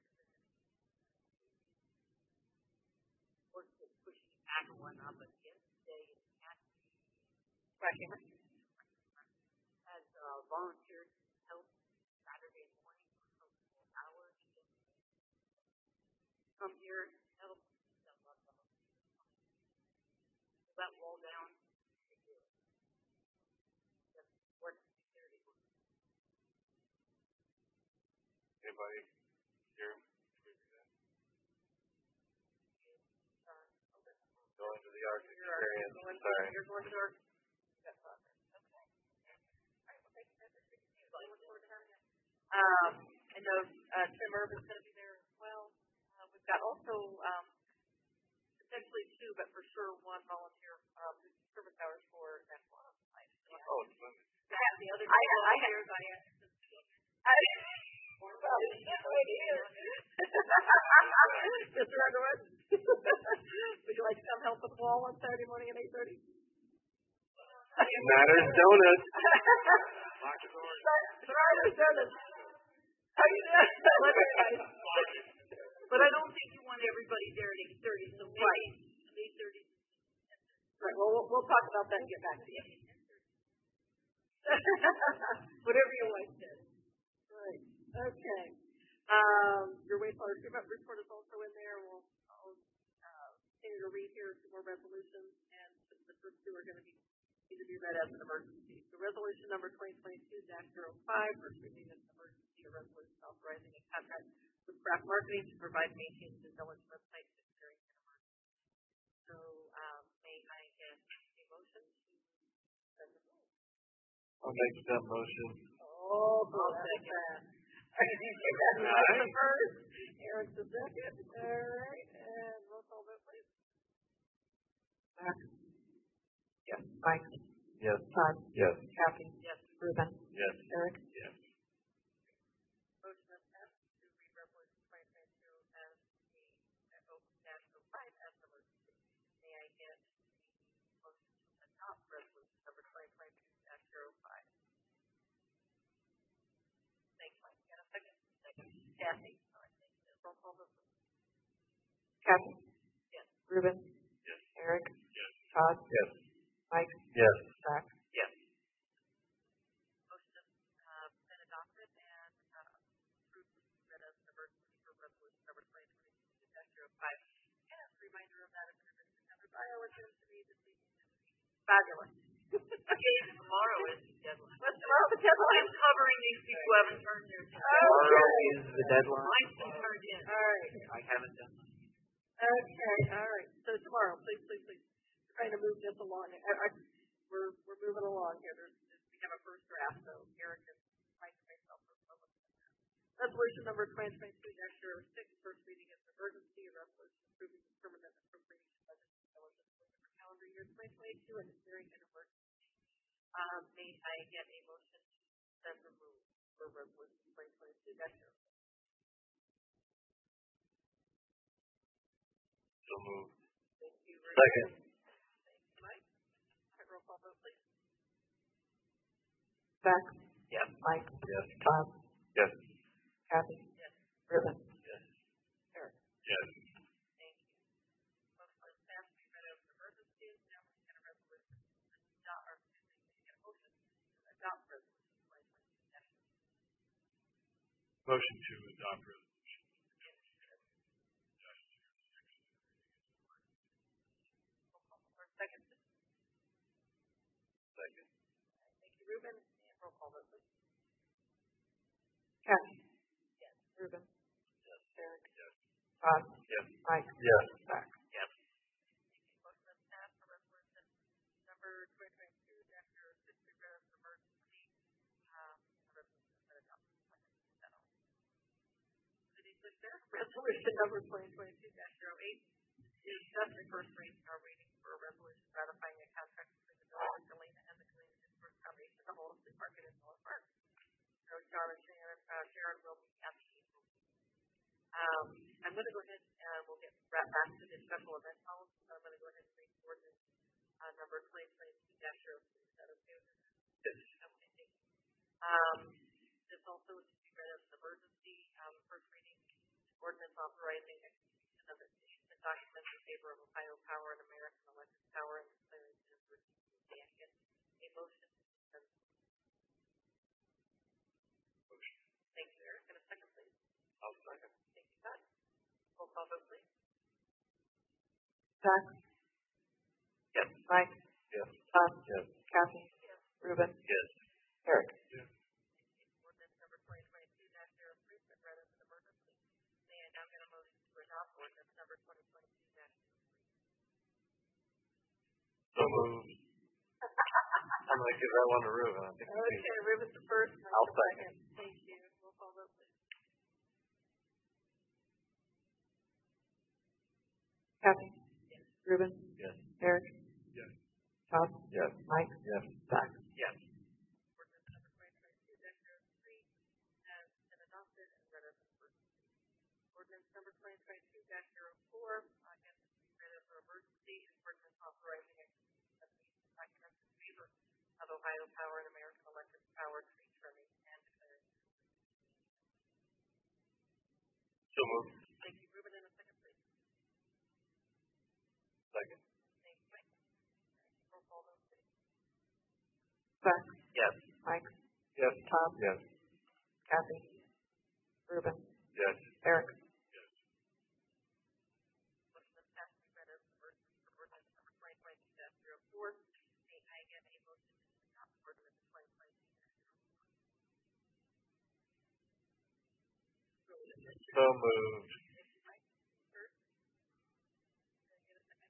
Or pushing it back or whatnot, but yesterday it had to be right. Has uh, volunteered to help Saturday morning for some four hours. Come here, help them up. Pull that wall down. They do it. Just work security. Anybody here? Going to the art experience. Sorry. You're going to the art. That's awesome. Okay. All right. Well, thank you. I look forward to having you. Um, I know uh, Tim Urban's going to be there as well. Uh, we've got also um, potentially two, but for sure one volunteer um, service hours for next one. Oh, it's Sunday. The other I, I had, years I had. I, well, that's what it is. Mister Underwood, would you like to come help with the wall on Saturday morning at eight thirty? Matters donuts. Matters donuts. How do you do that? But I don't think you want everybody there at eight thirty, so maybe Right. eight thirty. Right, well, we'll, we'll talk about that and get back to you. Whatever your wife says. Right, okay. Um, your wastewater treatment report is also in there. We'll, I'll, uh, continue to read here some more resolutions, and the first two are going to be, need to be read as an emergency. So resolution number twenty twenty-two dash zero five, first reading as an emergency, a resolution authorizing a contract with Craft Marketing to provide maintenance to village website during an emergency. So, um, may I get a motion to send the rules? I'll make that motion. Oh, I'll second that. Aaron the first, Aaron the second. All right, and roll call vote, please. Mac? Yes. Mike? Yes. Todd? Yes. Kathy? Yes. Ruben? Yes. Eric? Yes. Motion is passed to read resolution twenty twenty-two as the open dash oh five as the emergency. May I get the motion to adopt resolution number twenty twenty-two dash zero five? Thanks, Mike. And a second? Second. Kathy? All right, thank you. Roll call vote, please. Kathy? Yes. Ruben? Yes. Eric? Yes. Todd? Yes. Mike? Yes. Zach? Yes. Motion has uh, been adopted and uh, approved to be read as an emergency for resolution number twenty twenty-two dash zero five. And as a reminder of that, if you're missing another bio, it's going to be this evening. Fabulous. Okay, tomorrow is the deadline. What's tomorrow the deadline? I'm covering these people who haven't turned their Tomorrow Okay. is the deadline. Mine's been turned in. All right. I haven't done it. Okay, all right. So tomorrow, please, please, please. We're trying to move this along. I, I, we're we're moving along here. There's, there's, we have a first draft, so Eric and Mike and myself are public. Resolution number twenty twenty-two dash zero six, first reading is an emergency. A resolution approving the permanent appropriation budget for calendar year twenty twenty-two and declaring an emergency. Um, may I get a motion to suspend the rules for resolution twenty twenty-two dash zero six? So moved. Thank you. Second. Thank you, Mike. All right, roll call vote, please. Zach? Yes. Mike? Yes. Todd? Yes. Kathy? Yes. Ruben? Yes. Eric? Yes. Thank you. Motion is passed to be read as an emergency. Now we can get a resolution to adopt, or excuse me, we get a motion to adopt resolution twenty twenty-two dash zero six. Motion to adopt resolution. Or second. Second. Thank you, Ruben. And roll call vote, please. Kathy? Yes. Ruben? Yes. Eric? Yes. Todd? Yes. Mike? Yes. Zach? Yes. Motion is passed for resolution number twenty twenty-two dash zero six, be read as an emergency. Um, the resolution has been adopted. Resolution number twenty twenty-two dash zero eight is just the first reading, our reading for a resolution ratifying a contract between the village of Galena and the Galena Historic Foundation to hold a flea market in Miller Park. So John and Sharon, uh, Sharon will be at the April meeting. Um, I'm going to go ahead and we'll get right back to the special event policy. So I'm going to go ahead and read ordinance uh, number twenty twenty-two dash zero three. Is that okay with you? Yes. Okay, thank you. Um, this also is to be read as an emergency. Um, first reading ordinance authorizing execution of the documents in favor of Ohio Power and American Electric Power and declaring an emergency. May I get a motion to suspend? Motion. Thank you, Eric. And a second, please. I'll second. Thank you, Todd. Roll call vote, please. Zach? Yes. Mike? Yes. Todd? Yes. Kathy? Yes. Ruben? Yes. Eric? Yes. Ordinance number twenty twenty-two dash zero three is read as an emergency. May I now get a motion to adopt ordinance number twenty twenty-two dash zero three? So moved. I'm going to give that one to Ruben. I think we Okay, Ruben's the first. Mike's I'll the second. Thank you. Roll call vote, please. Kathy? Yes. Ruben? Yes. Eric? Yes. Todd? Yes. Mike? Yes. Zach? Yes. twenty twenty-two dash zero four, again, this is read as an emergency and ordinance authorizing execution of these documents in favor of Ohio Power and American Electric Power tree trimming and declaring. So moved. Thank you, Ruben. In a second, please. Second. Thank you, Mike. Roll call vote, please. Zach, Yes. Mike, Yes. Tom, Yes. Kathy, Ruben, Yes. Eric. Motion is passed and read as an emergency for ordinance number twenty twenty-two dash zero four. May I get a motion to adopt ordinance twenty twenty-two dash zero four? So moved. Thank you, Mike. Third. Can I get a second?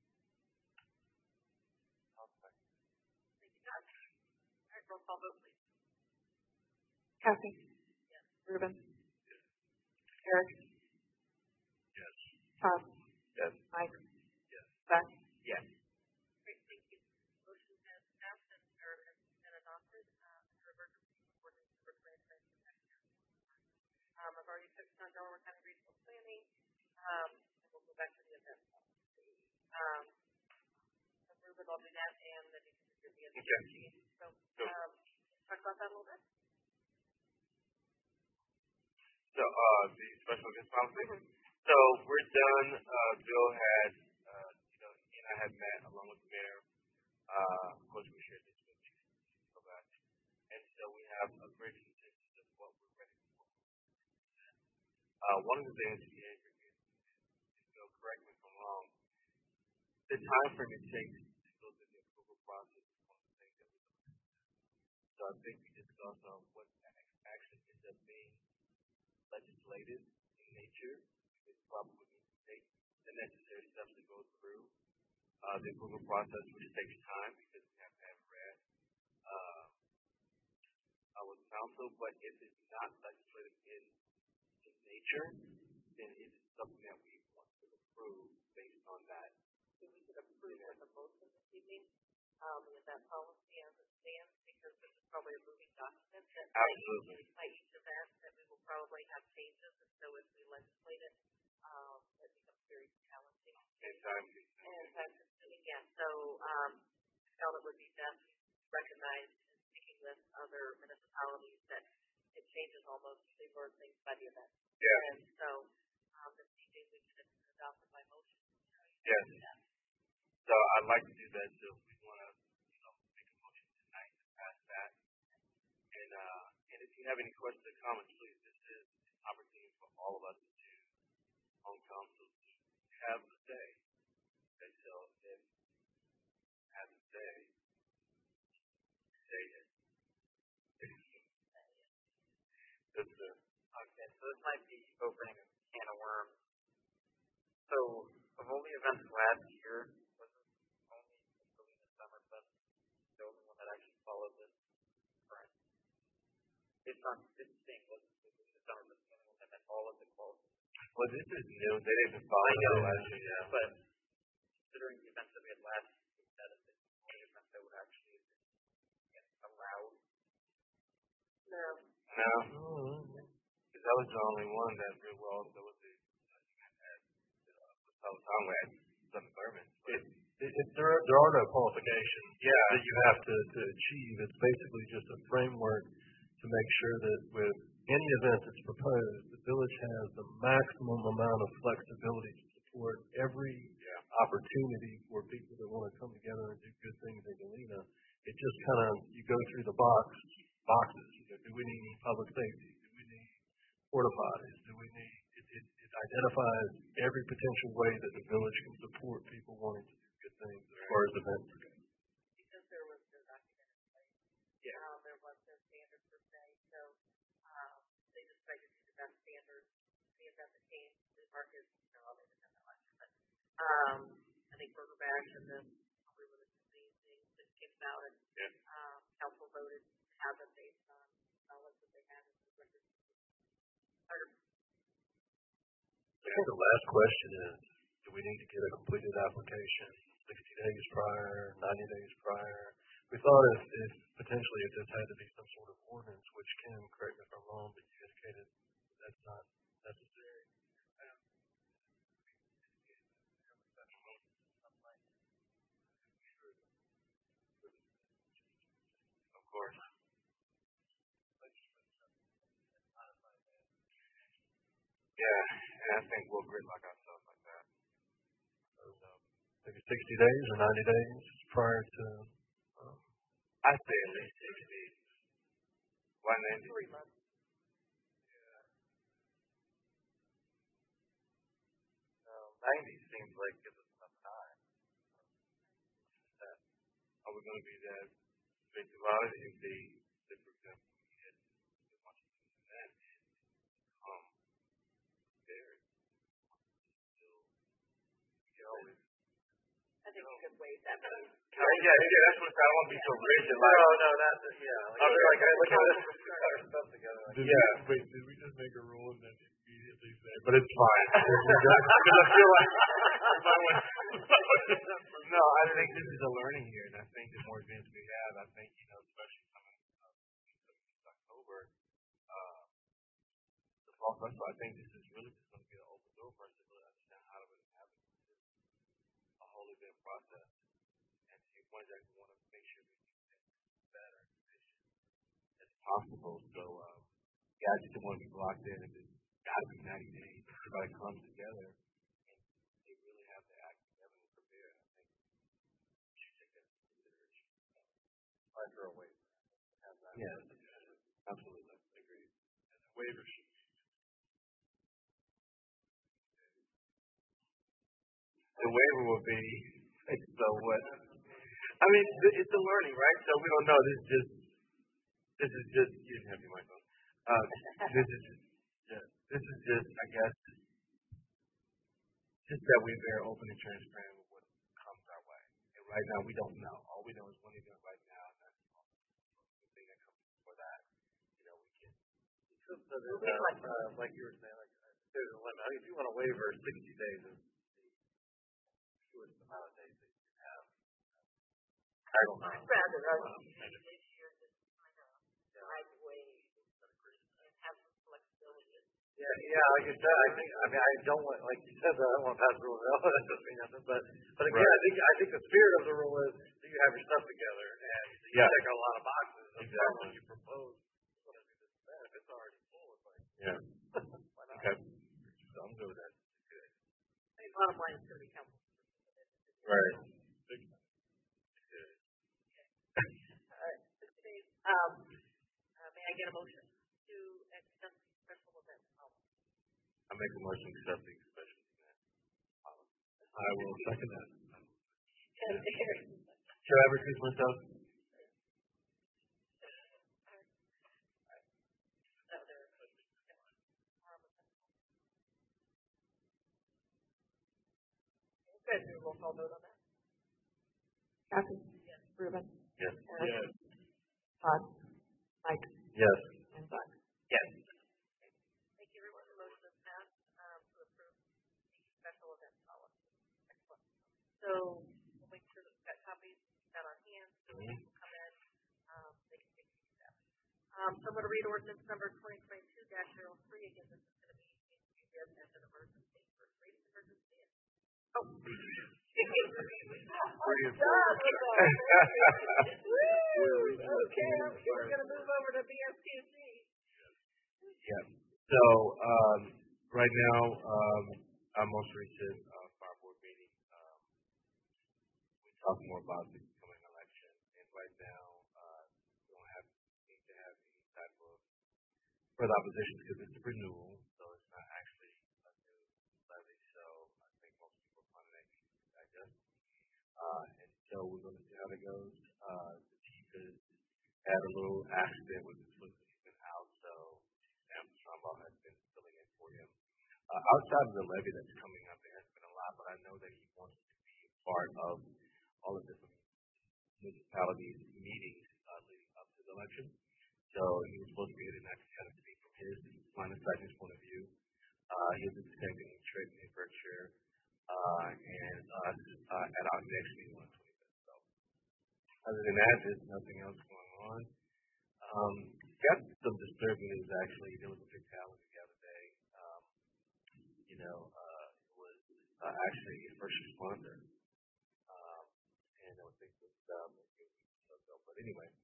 Thank you, Todd. All right, roll call vote, please. Kathy, Yes. Ruben, Eric, Yes. Todd, Yes. Mike, Yes. Zach. Yes. Great, thank you. Motion has passed and, or has been adopted, uh, under emergency ordinance number twenty twenty-two dash zero four. Um, I've already touched on Delaware County Regional Planning, um, and we'll go back to the event policy. Um, so Ruben, I'll do that, and then you can give me a Okay. So, um, talk about that a little bit. So, uh, the special events policy. Mm-hmm. So we're done. Uh, Bill had, uh, you know, he and I had met along with the mayor. Uh, of course, we shared this with you so that, and so we have a great consensus of what we're ready for. Uh, one of the things we had, Bill, correct me if I'm wrong, the time frame it takes to go through the approval process is one of the things that we don't. So I think we discussed on what actually ends up being legislative in nature. It probably needs to take the necessary steps to go through uh, the approval process, which takes time because we have to have read uh, our council. But if it's not legislative in, in nature, then it is something that we want to approve based on that. So we could approve with a motion this evening, um, with that policy as it stands, because this is probably a moving document that Absolutely. by each event that we will probably have changes, and so if we legislate it, um, it becomes very challenging. And time And time consuming, yeah. So, um, I felt it would be best to recognize in speaking with other municipalities that it changes almost the word things by the event. Yeah. And so, um, this evening we can adopt it by motion. Yes. So I'd like to do that. So if we want to, you know, make a motion tonight to pass that. And uh, and if you have any questions or comments, please, this is an opportunity for all of us to, on council, to have a say. And so if you have a say, say it. That's the, Okay, so this might be opening a can of worms. So, of all the events last year, wasn't only the Galena Summerfest the only one that actually followed this current? Based on this thing, wasn't the Galena Summerfest the only one that met all of the qualifications? well, this is new. They didn't follow it last year, yeah. But considering the events that we had last year, that is the only event that would actually get allowed. No. No. Because that was the only one that real well, that was the, uh, you had, uh, South Conrad, Southern Bourbon. If, if there are, there are no qualifications Yeah. that you have to, to achieve, it's basically just a framework to make sure that with any event that's proposed, the village has the maximum amount of flexibility to support every Yeah. opportunity for people that want to come together and do good things in Galena. It just kind of, you go through the box, boxes. You know, do we need public safety? Do we need porta potties? Do we need, it, it, it identifies every potential way that the village can support people wanting to do good things as far as events go. Because there was no document in place. Yeah. Um, there was no standard per se, so, um, they just tried to do the best standard. The event that came to the market, you know, they didn't have that last year, but, um, I think Burger Bash and then probably one of the main things that came about it. Yeah. Um, council voted to have them based on knowledge that they had in the record. I think the last question is, do we need to get a completed application sixty days prior, ninety days prior? We thought if, if potentially if this had to be some sort of ordinance, which Kim, correct me if I'm wrong, but you indicated that's not necessary. course. Yeah, and I think we'll gridlock ourselves like that. So, maybe sixty days or ninety days prior to. Uh, I'd say at least sixty. Why ninety? Three months. Yeah. Um, ninety seems like gives us enough time. That, are we going to be that big about it if they, if, for example, we hit a bunch of that and um, there, still, we can always. I think you could waive that. But Yeah, yeah, yeah, that's what I don't want to be so rigid. Like, No, no, not the, yeah. I was like, I look at this, we put our stuff together. Did Yeah. we, wait, did we just make a rule and then immediately say, but it's fine? Because I feel like if I went, no, I think this is a learning year, and I think the more events we have, I think, you know, especially coming up in October, uh, the fall festival, I think this is really just going to be an open door for us to really understand how to really have a whole event process. And to your point, Jack, we want to make sure we do things better and efficient as possible. So, um, yeah, I just don't want to be locked in and just got to be ninety days. Everybody comes together and they really have to act together and prepare. I think we should take that into consideration. I throw away. Have that. Yeah, absolutely. I agree. and the waiver should be. The waiver will be, so what? I mean, th- it's a learning, right? So we don't know. This is just, this is just, you didn't have your mic on. Uh, this is, yeah, this is just, I guess, just that we're very open and transparent with what comes our way. And right now, we don't know. All we know is one event right now, and that's the thing that comes before that. You know, we can. So there's, uh, uh, like you were saying, like, there's a limit. I mean, if you want a waiver, sixty days is the shortest amount of days that you can have. I don't know. I'd rather us maybe this year just kind of ride the wave and have some flexibility. Yeah, yeah, like you said, I think, I mean, I don't want, like you said, I don't want to pass the rule, that doesn't mean nothing, but, but again, Right. I think, I think the spirit of the rule is that you have your stuff together, and you Yeah. check a lot of boxes, and Exactly. then when you propose, we're going to do this and that, if it's already full, it's like, Yeah. why not? Okay. So I'm good with that. Good. I mean, bottom line is going to be council. Right. All right, sixty days. Um, uh, may I get a motion to accept the special event policy? I make a motion to accept the special event policy. I will second that. And Eric. Should I recuse myself? No, there. Good, we'll call vote on that. Kathy? Yes. Ruben? Yes. Eric? Yes. Todd? Mike? Yes. And Doug? Yes. Thank you, everyone. The motion is passed, um, to approve the special event policy. Excellent. So we'll make sure that we've got copies of that on hand, so when people come in, um, they can take these steps. Um, so I'm going to read ordinance number twenty twenty-two dash zero three. Again, this is going to be introduced as an emergency, first reading emergency. Oh. Three and four. Woo! Okay, okay, we're going to move over to B S T C. Yeah. So, um, right now, um, our most recent, uh, fire board meeting, um, we talked more about the coming election, and right now, uh, we don't have, need to have any type of further opposition because it's a renewal, so it's not actually a new levy, so I think most people find that easy to digest. Uh, and so we're going to see how it goes. Uh, the chief has had a little accident with his foot. He's been out, so Sam Strombaugh has been filling in for him. Uh, outside of the levy that's coming up, there has been a lot, but I know that he wants to be a part of all the different municipalities meetings uh, leading up to the election. So he was supposed to be here tonight to kind of speak from his line of sight, his point of view. Uh, he'll be presenting in Trenton and Berkshire, uh, and us uh, at our next meeting on the twenty-fifth. So other than that, there's nothing else going on. Um, got some disturbing news actually. There was a fatality the other day. Um, you know, uh, it was uh, actually a first responder. Um, and I think it was um, a few weeks ago. But anyway,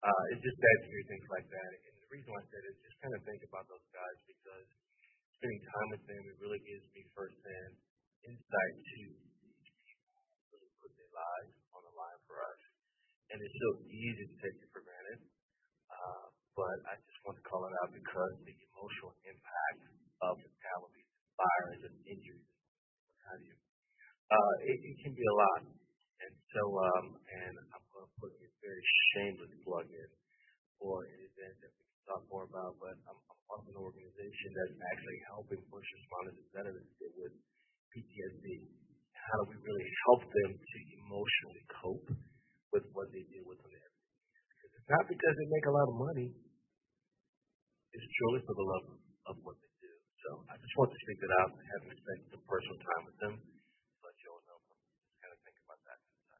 Uh, it's just sad to hear things like that. And the reason why I said it is just kind of think about those guys because spending time with them, it really gives me firsthand insight to these people who really put their lives on the line for us. And it's so easy to take it for granted. Uh, but I just want to call it out because the emotional impact of fatalities, fires, and injuries, what have you, uh, it, it can be a lot. And so, um, and I'm going to put a very shameless plug in for an event that we can talk more about, but I'm, I'm part of an organization that's actually helping first responders and veterans deal with P T S D. How do we really help them to emotionally cope with what they deal with on their Because it's not because they make a lot of money. It's truly for the love of what they do. So I just want to speak that out, having spent some personal time with them, let you all know. Just kind of think about that.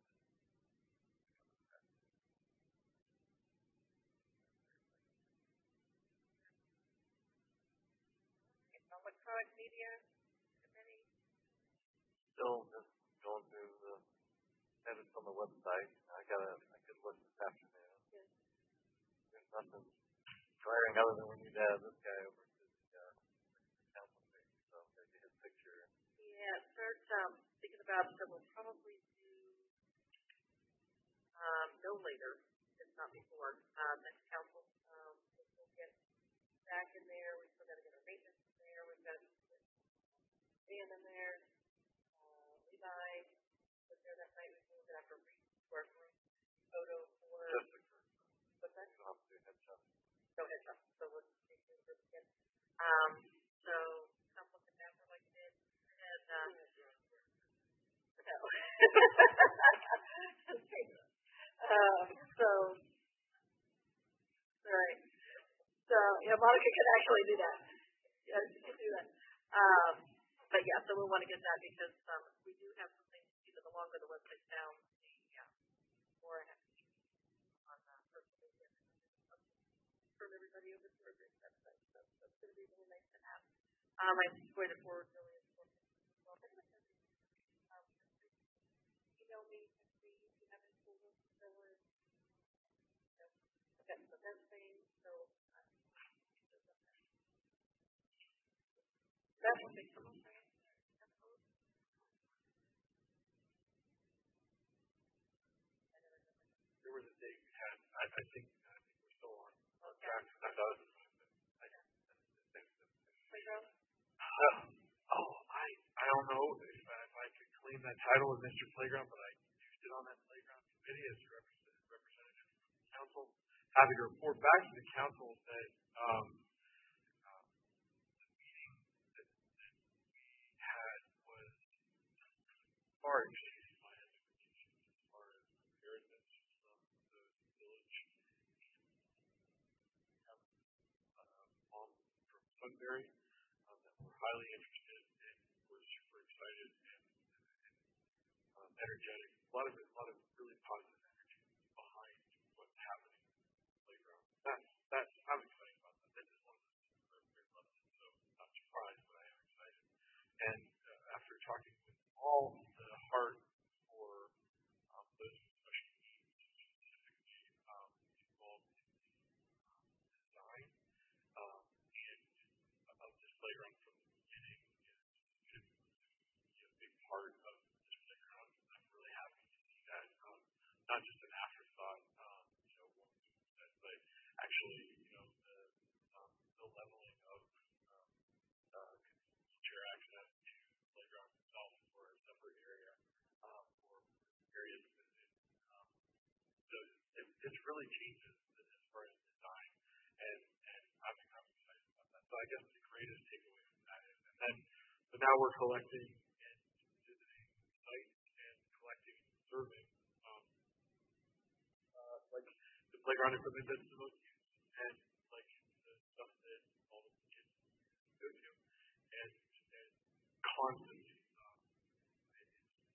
Electronic media committee. Still just going through the edits on the website. I got a, I could look this afternoon. Yes. There's nothing glaring other than we need to have this guy over to the uh, council page. So maybe his picture. Yeah, start um, thinking about so we'll probably do um, no later, if not before, uh, next council. Um, we'll get back in there. We've still got to get our maintenance in there. We've got Dan in there. Uh, Levi was there that night. We moved after a work room photo for. Jessica. What's that? You don't have to do headshots. No headshot. So let's take this again. Um, so I'm looking down for like it is. And uh, no. um, so right. So yeah, Monica can actually do that. Yeah, she can do that. Um, but yeah, so we want to get that because um, we do have some things. Even the longer the website's down, the yeah, more I have to do on uh, social media. From everybody over to our great website. So that's going to be really nice to have. Um, I'm going to forward really important. Well, um, email me and see if you have any cool ones. So we're, you know, I've got some event things. So uh, that's what makes them okay. There was a date we had. I, I think I think we're still on on Okay. track. I thought it was I, I think Playground? uh, oh, I I don't know if, uh, if I could claim that title of Mister Playground, but I used it on that playground committee as a representative, representative from the council, having to report back to the council that um, um, the meeting that, that we had was far exceeding my expectations as far as preparedness from the village. We have uh, mom from Sunbury um, that were highly interested and were super excited and, and um, energetic. A lot of it, a lot of really positive energy behind what's happening in the playground. That's that's I'm excited about that. This is one of those things where I'm very loved it. So I'm not surprised, but I am excited. And uh, after talking with all the heart for um, those with special needs, specifically um, involved in the um, design um, and of this playground from the beginning, is to be a big part of this playground. I'm really happy to see that. Um, not just an afterthought, um, you know, once it was said, but actually, you know, the um, the leveling of um, uh, wheelchair access to the playground itself for a separate area um, for areas to visit. Um, so it, it really changes as far as design, and and I'm, I'm excited about that. So I guess the greatest takeaway from that is, and then so now we're collecting and visiting sites and collecting and serving um, uh, like the playground equipment that's the most used, and like the stuff that all the kids go to, and and constantly um, it,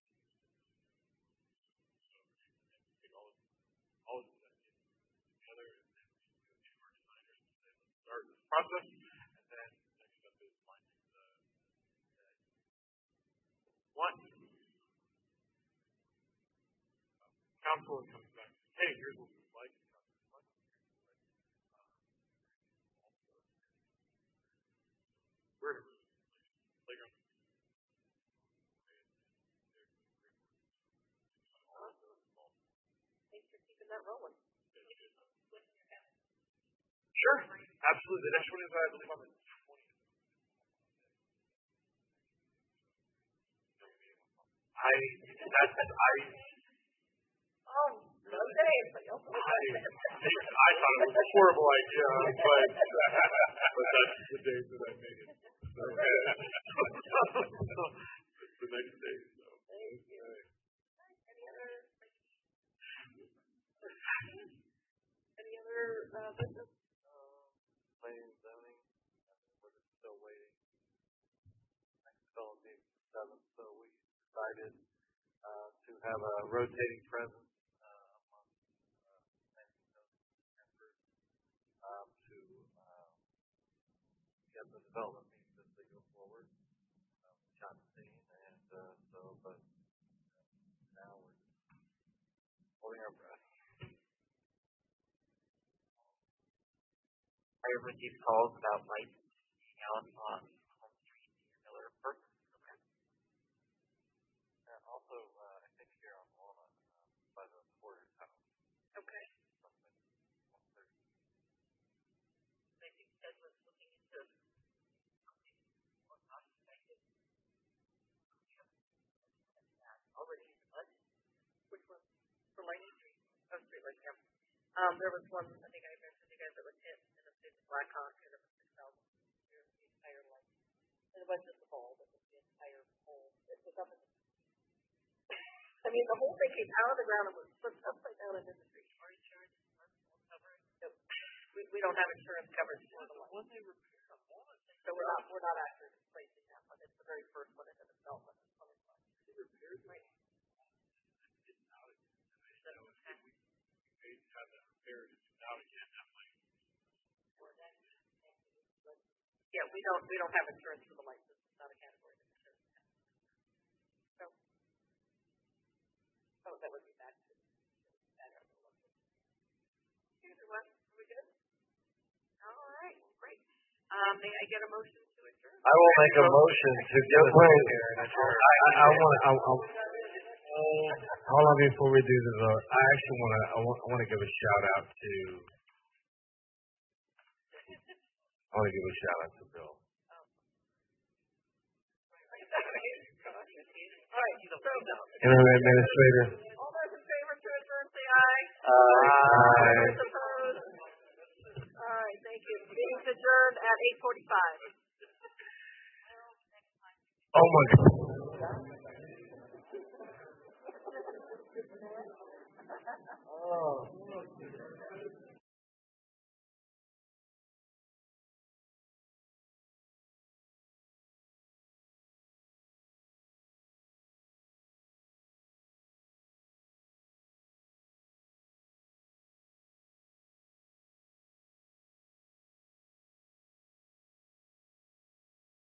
so and take all of all of that together, and then we go to our designers and say, let's start this process, and then next step is finding the, the one um, council and comes back, hey, here's what we would like. getting that rolling. Sure, absolutely. The next one is, I believe, on the twentieth. I, that, I, Oh, okay. I, I thought it was a horrible idea, but, but that's the day that I made it. So, it's the next day. So. Thank you. Any other? Any other uh, business? Planning and zoning, we're just still waiting. Next call will be seventh, so we decided uh, to have a rotating presence uh, among uh, planning and zoning members um, to uh, get the development meetings as they go forward. Um, which I'm seeing, and uh, so, but now we're just holding our breath. I received calls about lights being out on Home Street near Miller Park. Okay. And also, uh, I think here on Walnut, um, by the Porter's house, Okay. something, one thirty. I think Ed was looking into something more cost effective. Already in the budget. Which one? For Lightning Street? Oh, Street Light, yeah. Um, there was one, I think I mentioned to you guys, that was hit in the city of Blackhawk, and it was six thousand the entire light. And it wasn't just the bulb, it was the entire pole. It was up in the, I mean, the whole thing came out of the ground and was flipped upside down into the street. Our insurance will cover it. Nope. We, we don't have insurance coverage for the light. When they repair a walnut, they So we're not, we're not actually replacing that one. It's the very first one into the development. It's one of the- repaired Right. it's out again. And I know if we paid to have that repaired, it's out again, that might. Yeah, we don't, we don't have insurance for the light system. It's not a category of insurance. So, oh, that would be back to, back up. Okay, everyone, are we good? All right, well, great. Um, may I get a motion to adjourn? I will make a motion to get us in here and adjourn. I, I want to. I, I, hold on before we do the vote. I actually want to. I want, I want to give a shout out to. I want to give a shout out to Bill. All right, so, Internet administrator. all those in favor to adjourn, say aye. Aye. Those opposed? All right, thank you. Meeting's adjourned at eight forty-five. Oh my God. Oh.